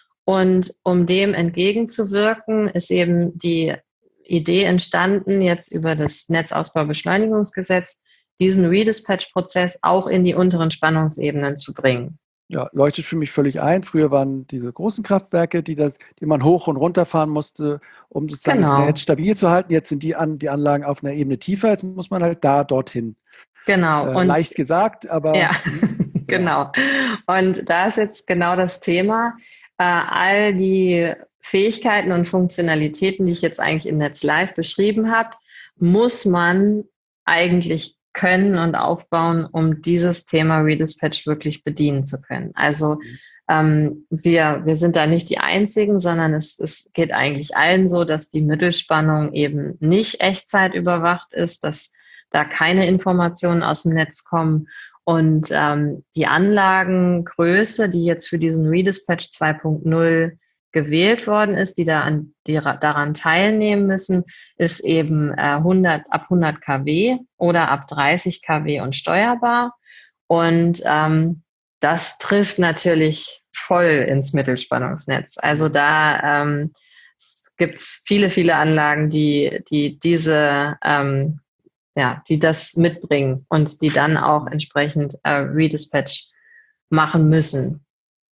Und um dem entgegenzuwirken, ist eben die Idee entstanden, jetzt über das Netzausbaubeschleunigungsgesetz, diesen Redispatch-Prozess auch in die unteren Spannungsebenen zu bringen. Ja, leuchtet für mich völlig ein. Früher waren diese großen Kraftwerke, die, das, die man hoch und runter fahren musste, um sozusagen genau. das Netz stabil zu halten. Jetzt sind die, an, die Anlagen auf einer Ebene tiefer. Jetzt muss man halt da dorthin. Genau. Äh, und, leicht gesagt, aber... Ja, genau. Und da ist jetzt genau das Thema. Äh, all die Fähigkeiten und Funktionalitäten, die ich jetzt eigentlich im Netz Live beschrieben habe, muss man eigentlich können und aufbauen, um dieses Thema Redispatch wirklich bedienen zu können. Also ähm, wir, wir sind da nicht die Einzigen, sondern es, es geht eigentlich allen so, dass die Mittelspannung eben nicht echtzeitüberwacht ist, dass da keine Informationen aus dem Netz kommen und ähm, die Anlagengröße, die jetzt für diesen Redispatch zwei Punkt null gewählt worden ist, die da an, die daran teilnehmen müssen, ist eben äh, hundert, ab hundert Kilowatt oder ab dreißig Kilowatt und steuerbar. Und ähm, das trifft natürlich voll ins Mittelspannungsnetz. Also da ähm, gibt es viele, viele Anlagen, die, die diese ähm, ja, die das mitbringen und die dann auch entsprechend äh, Redispatch machen müssen.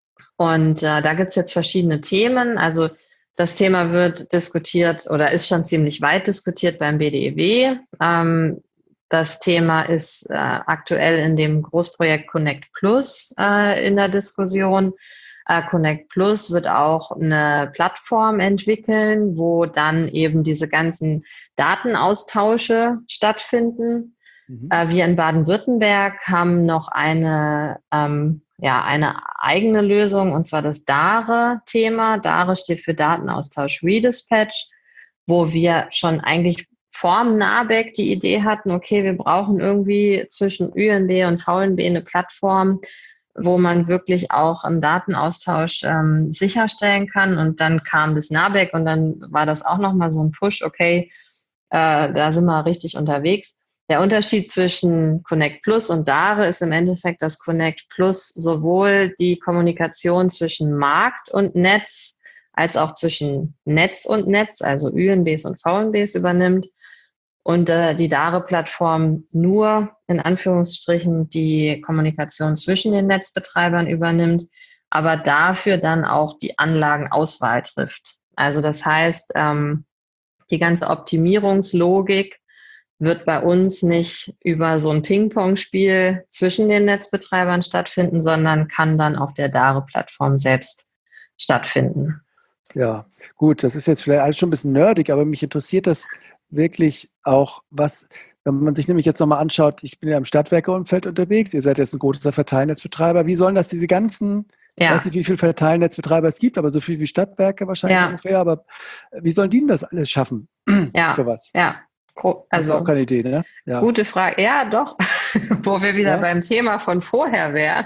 Und äh, da gibt es jetzt verschiedene Themen. Also das Thema wird diskutiert oder ist schon ziemlich weit diskutiert beim B D E W. Ähm, das Thema ist äh, aktuell in dem Großprojekt Connect Plus äh, in der Diskussion. Äh, Connect Plus wird auch eine Plattform entwickeln, wo dann eben diese ganzen Datenaustausche stattfinden. Mhm. Äh, wir in Baden-Württemberg haben noch eine ähm, ja, eine eigene Lösung, und zwar das DARE-Thema. DARE steht für Datenaustausch Redispatch, wo wir schon eigentlich vorm NABEC die Idee hatten, okay, wir brauchen irgendwie zwischen Ü N B und V N B eine Plattform, wo man wirklich auch einen Datenaustausch ähm, sicherstellen kann. Und dann kam das NABEC und dann war das auch nochmal so ein Push, okay, äh, da sind wir richtig unterwegs. Der Unterschied zwischen Connect Plus und DARE ist im Endeffekt, dass Connect Plus sowohl die Kommunikation zwischen Markt und Netz als auch zwischen Netz und Netz, also Ü N Bs und V N Bs übernimmt und äh, die DARE-Plattform nur in Anführungsstrichen die Kommunikation zwischen den Netzbetreibern übernimmt, aber dafür dann auch die Anlagenauswahl trifft. Also das heißt, ähm, die ganze Optimierungslogik wird bei uns nicht über so ein Ping-Pong-Spiel zwischen den Netzbetreibern stattfinden, sondern kann dann auf der DARE-Plattform selbst stattfinden. Ja, gut, das ist jetzt vielleicht alles schon ein bisschen nerdig, aber mich interessiert das wirklich auch, was, wenn man sich nämlich jetzt nochmal anschaut, ich bin ja im Stadtwerkeumfeld unterwegs, ihr seid jetzt ein großer Verteilnetzbetreiber, wie sollen das diese ganzen, ich ja. weiß nicht, wie viele Verteilnetzbetreiber es gibt, aber so viel wie Stadtwerke wahrscheinlich ja. ungefähr, aber wie sollen die denn das alles schaffen? Ja, sowas? Ja. Also, das ist auch keine Idee, ne? Ja. Gute Frage. Ja, doch. Wo wir wieder ja? beim Thema von vorher wären.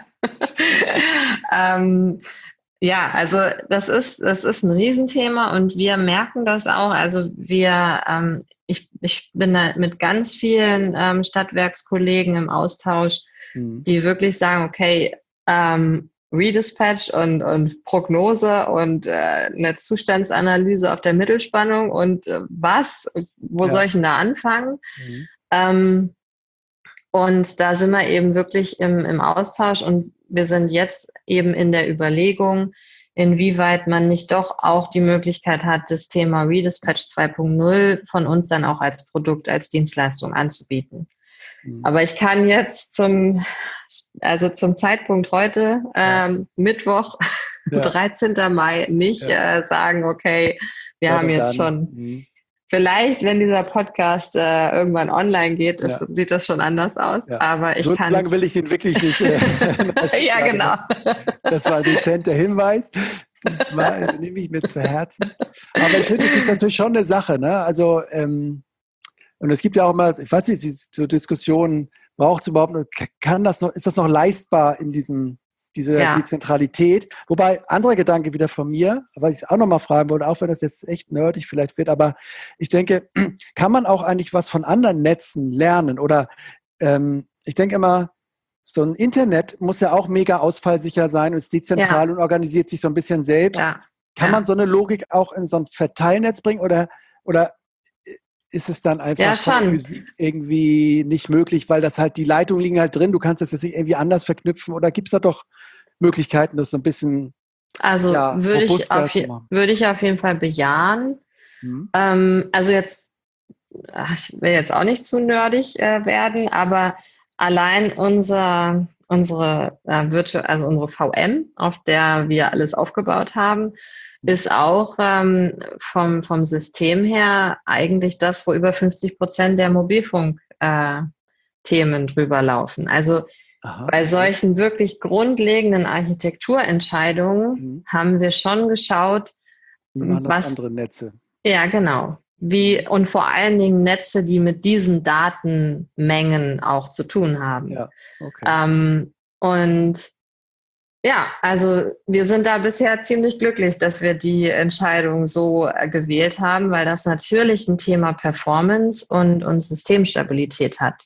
ähm, ja, also das ist, das ist ein Riesenthema und wir merken das auch. Also wir, ähm, ich, ich bin da mit ganz vielen ähm, Stadtwerkskollegen im Austausch, mhm. die wirklich sagen, okay, ähm, Redispatch und, und Prognose und äh, eine Zustandsanalyse auf der Mittelspannung und äh, was, wo ja. soll ich denn da anfangen? Mhm. Ähm, und da sind wir eben wirklich im, im Austausch und wir sind jetzt eben in der Überlegung, inwieweit man nicht doch auch die Möglichkeit hat, das Thema Redispatch zwei Punkt null von uns dann auch als Produkt, als Dienstleistung anzubieten. Aber ich kann jetzt zum, also zum Zeitpunkt heute, ähm, ja. Mittwoch, ja. dreizehnten Mai, nicht ja. äh, sagen, okay, wir ja, haben jetzt dann. schon, mhm. vielleicht, wenn dieser Podcast äh, irgendwann online geht, ist, ja. sieht das schon anders aus. Ja. Aber ich so kann. So lange will ich den wirklich nicht. Äh, ja, genau. Das war ein dezenter Hinweis. Das war, nehme ich mir zu Herzen. Aber ich finde, es ist natürlich schon eine Sache, ne? Also, ähm, und es gibt ja auch immer, ich weiß nicht, so Diskussionen, braucht es überhaupt noch, kann das noch, ist das noch leistbar in diesem, diese ja. Dezentralität? Wobei, anderer Gedanke wieder von mir, weil ich es auch nochmal fragen wollte, auch wenn das jetzt echt nerdig vielleicht wird, aber ich denke, kann man auch eigentlich was von anderen Netzen lernen? Oder ähm, ich denke immer, so ein Internet muss ja auch mega ausfallsicher sein und ist dezentral ja. und organisiert sich so ein bisschen selbst. Ja. Kann ja. man so eine Logik auch in so ein Verteilnetz bringen oder, oder ist es dann einfach ja, schon. irgendwie nicht möglich, weil das halt, die Leitungen liegen halt drin, du kannst das jetzt nicht irgendwie anders verknüpfen oder gibt es da doch Möglichkeiten, das so ein bisschen Also ja, würde, ich auf je, würde ich auf jeden Fall bejahen. Hm. Ähm, also jetzt, ich will jetzt auch nicht zu nerdig äh, werden, aber allein unser, unsere äh, Virtu- also unsere V M, auf der wir alles aufgebaut haben, ist auch ähm, vom, vom System her eigentlich das, wo über fünfzig Prozent der Mobilfunk-Themen äh, drüber laufen. Also Aha, bei solchen okay. wirklich grundlegenden Architekturentscheidungen mhm. haben wir schon geschaut, was andere Netze. Ja, genau. Wie, und vor allen Dingen Netze, die mit diesen Datenmengen auch zu tun haben. Ja, okay. Ähm, und ja, also wir sind da bisher ziemlich glücklich, dass wir die Entscheidung so äh, gewählt haben, weil das natürlich ein Thema Performance und, und Systemstabilität hat.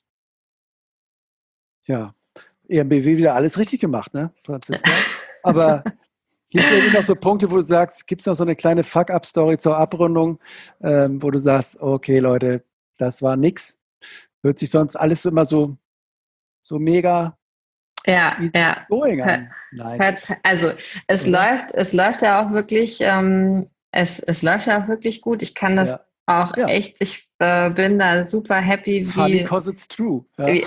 Ja, E M B W wieder alles richtig gemacht, ne, Franziska? Aber gibt es irgendwie noch so Punkte, wo du sagst, gibt es noch so eine kleine Fuck-Up-Story zur Abrundung, ähm, wo du sagst, okay Leute, das war nix? hört sich sonst alles immer so, so mega ja, ja. going an. Nein. Also es Oder? läuft, es läuft ja auch wirklich, ähm, es, es läuft ja auch wirklich gut. Ich kann das Ja. auch Ja. echt, ich äh, bin da super happy. It's wie, funny because it's true. Ja, wie,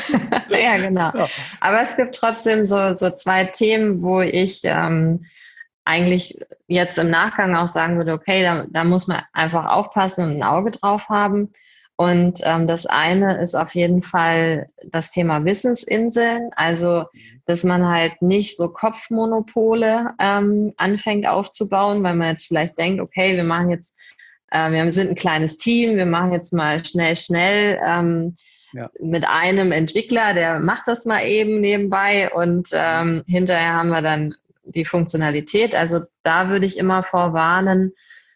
ja genau. ja. Aber es gibt trotzdem so, so zwei Themen, wo ich ähm, eigentlich jetzt im Nachgang auch sagen würde, okay, da, da muss man einfach aufpassen und ein Auge drauf haben. Und ähm, das eine ist auf jeden Fall das Thema Wissensinseln, also dass man halt nicht so Kopfmonopole ähm, anfängt aufzubauen, weil man jetzt vielleicht denkt, okay, wir machen jetzt, äh, wir sind ein kleines Team, wir machen jetzt mal schnell, schnell ähm, ja. mit einem Entwickler, der macht das mal eben nebenbei und ähm, hinterher haben wir dann die Funktionalität. Also da würde ich immer vorwarnen,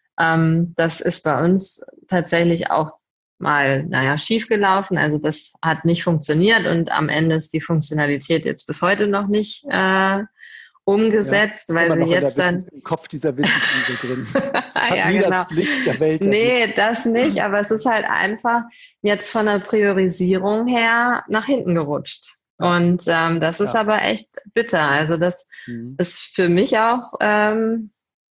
ähm, das ist bei uns tatsächlich auch mal, naja, schief gelaufen. Also das hat nicht funktioniert und am Ende ist die Funktionalität jetzt bis heute noch nicht äh, umgesetzt, ja, weil sie jetzt dann Wissens, im Kopf dieser Wissensinsel drin. Hat ja, nie genau. das Licht der Welt. Nee, erlebt. Das nicht, aber es ist halt einfach jetzt von der Priorisierung her nach hinten gerutscht. Ja. Und ähm, das ist ja. aber echt bitter. Also das mhm. ist für mich auch ähm,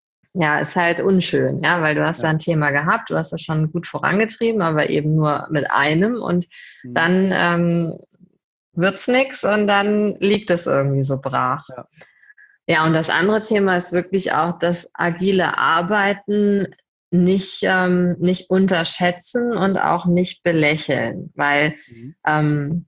ja, ist halt unschön, ja, weil du hast ja. da ein Thema gehabt, du hast das schon gut vorangetrieben, aber eben nur mit einem und mhm. dann ähm, wird's nix und dann liegt es irgendwie so brach. Ja. ja, und das andere Thema ist wirklich auch das agile Arbeiten nicht, ähm, nicht unterschätzen und auch nicht belächeln, weil mhm. ähm,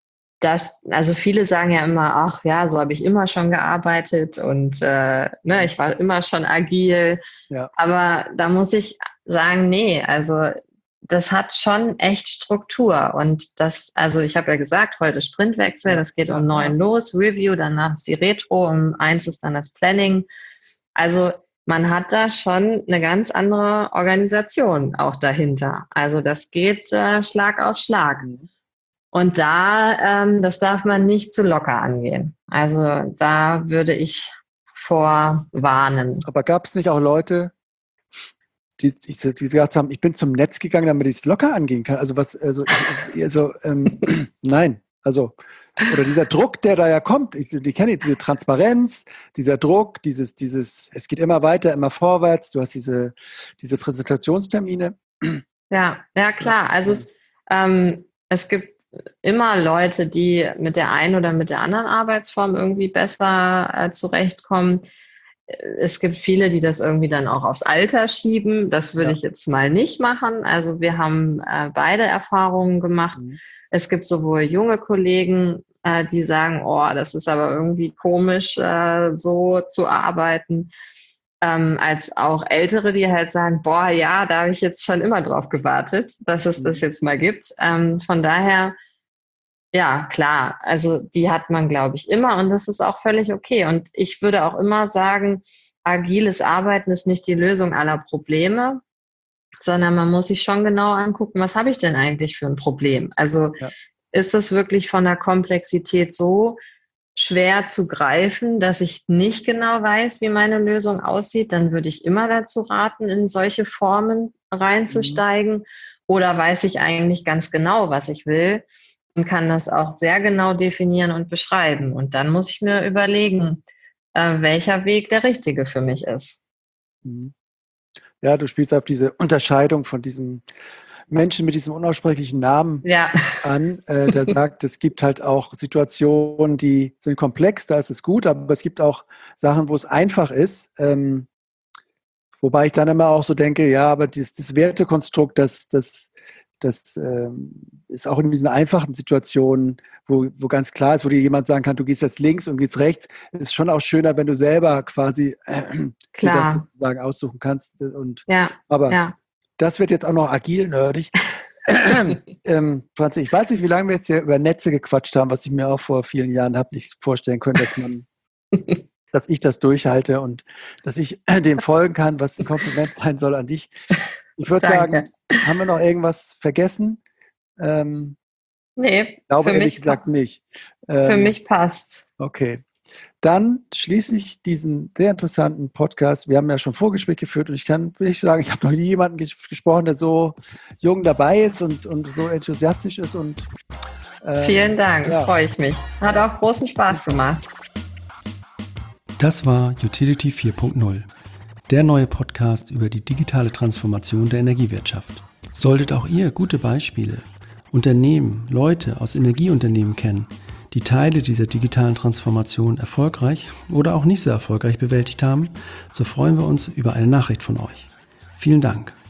Das, also viele sagen ja immer, ach ja, so habe ich immer schon gearbeitet und äh, ne, ich war immer schon agil. Ja. Aber da muss ich sagen, nee, also das hat schon echt Struktur. Und das, also ich habe ja gesagt, heute Sprintwechsel, das geht um neun los, Review, danach ist die Retro, um eins ist dann das Planning. Also man hat da schon eine ganz andere Organisation auch dahinter. Also das geht äh, Schlag auf Schlag. Mhm. Und da, ähm, das darf man nicht zu locker angehen. Also da würde ich vorwarnen. Aber gab es nicht auch Leute, die, die, die gesagt haben, ich bin zum Netz gegangen, damit ich es locker angehen kann? Also was, also, also ähm, nein, also oder dieser Druck, der da ja kommt, ich, ich kenne diese Transparenz, dieser Druck, dieses, dieses, es geht immer weiter, immer vorwärts. Du hast diese, diese Präsentationstermine. Ja, ja klar. Also es, ähm, es gibt immer Leute, die mit der einen oder mit der anderen Arbeitsform irgendwie besser äh, zurechtkommen. Es gibt viele, die das irgendwie dann auch aufs Alter schieben. Das würde ja. ich jetzt mal nicht machen. Also wir haben äh, beide Erfahrungen gemacht. Mhm. Es gibt sowohl junge Kollegen, äh, die sagen, oh, das ist aber irgendwie komisch, äh, so zu arbeiten. Ähm, als auch Ältere, die halt sagen, boah, ja, da habe ich jetzt schon immer drauf gewartet, dass es das jetzt mal gibt. Ähm, von daher, ja, klar, also die hat man, glaube ich, immer und das ist auch völlig okay. Und ich würde auch immer sagen, agiles Arbeiten ist nicht die Lösung aller Probleme, sondern man muss sich schon genau angucken, was habe ich denn eigentlich für ein Problem? Also ja. ist es wirklich von der Komplexität so schwer zu greifen, dass ich nicht genau weiß, wie meine Lösung aussieht, dann würde ich immer dazu raten, in solche Formen reinzusteigen. Mhm. Oder weiß ich eigentlich ganz genau, was ich will und kann das auch sehr genau definieren und beschreiben. Und dann muss ich mir überlegen, äh, welcher Weg der richtige für mich ist. Mhm. Ja, du spielst auf diese Unterscheidung von diesem Menschen mit diesem unaussprechlichen Namen ja. an, äh, der sagt, es gibt halt auch Situationen, die sind komplex, da ist es gut, aber es gibt auch Sachen, wo es einfach ist. Ähm, wobei ich dann immer auch so denke, ja, aber dieses, das Wertekonstrukt, das, das, das ähm, ist auch in diesen einfachen Situationen, wo, wo ganz klar ist, wo dir jemand sagen kann, du gehst jetzt links und gehst rechts, ist schon auch schöner, wenn du selber quasi äh, dir das sozusagen aussuchen kannst. Und, ja. Aber ja. das wird jetzt auch noch agil nerdig. ähm, Franzi, ich weiß nicht, wie lange wir jetzt hier über Netze gequatscht haben, was ich mir auch vor vielen Jahren habe nicht vorstellen können, dass man, dass ich das durchhalte und dass ich dem folgen kann, was ein Kompliment sein soll an dich. Ich würde sagen, haben wir noch irgendwas vergessen? Ähm, nee, ich glaube für ehrlich mich gesagt nicht. Ähm, für mich passt's. Okay. Dann schließe ich diesen sehr interessanten Podcast. Wir haben ja schon Vorgespräch geführt und ich kann wirklich sagen, ich habe noch nie jemanden ges- gesprochen, der so jung dabei ist und, und so enthusiastisch ist. Und, ähm, Vielen Dank, ja. Freue ich mich. Hat auch großen Spaß gemacht. Das war Utility vier Punkt null, der neue Podcast über die digitale Transformation der Energiewirtschaft. Solltet auch ihr gute Beispiele, Unternehmen, Leute aus Energieunternehmen kennen, die Teile dieser digitalen Transformation erfolgreich oder auch nicht so erfolgreich bewältigt haben, so freuen wir uns über eine Nachricht von euch. Vielen Dank.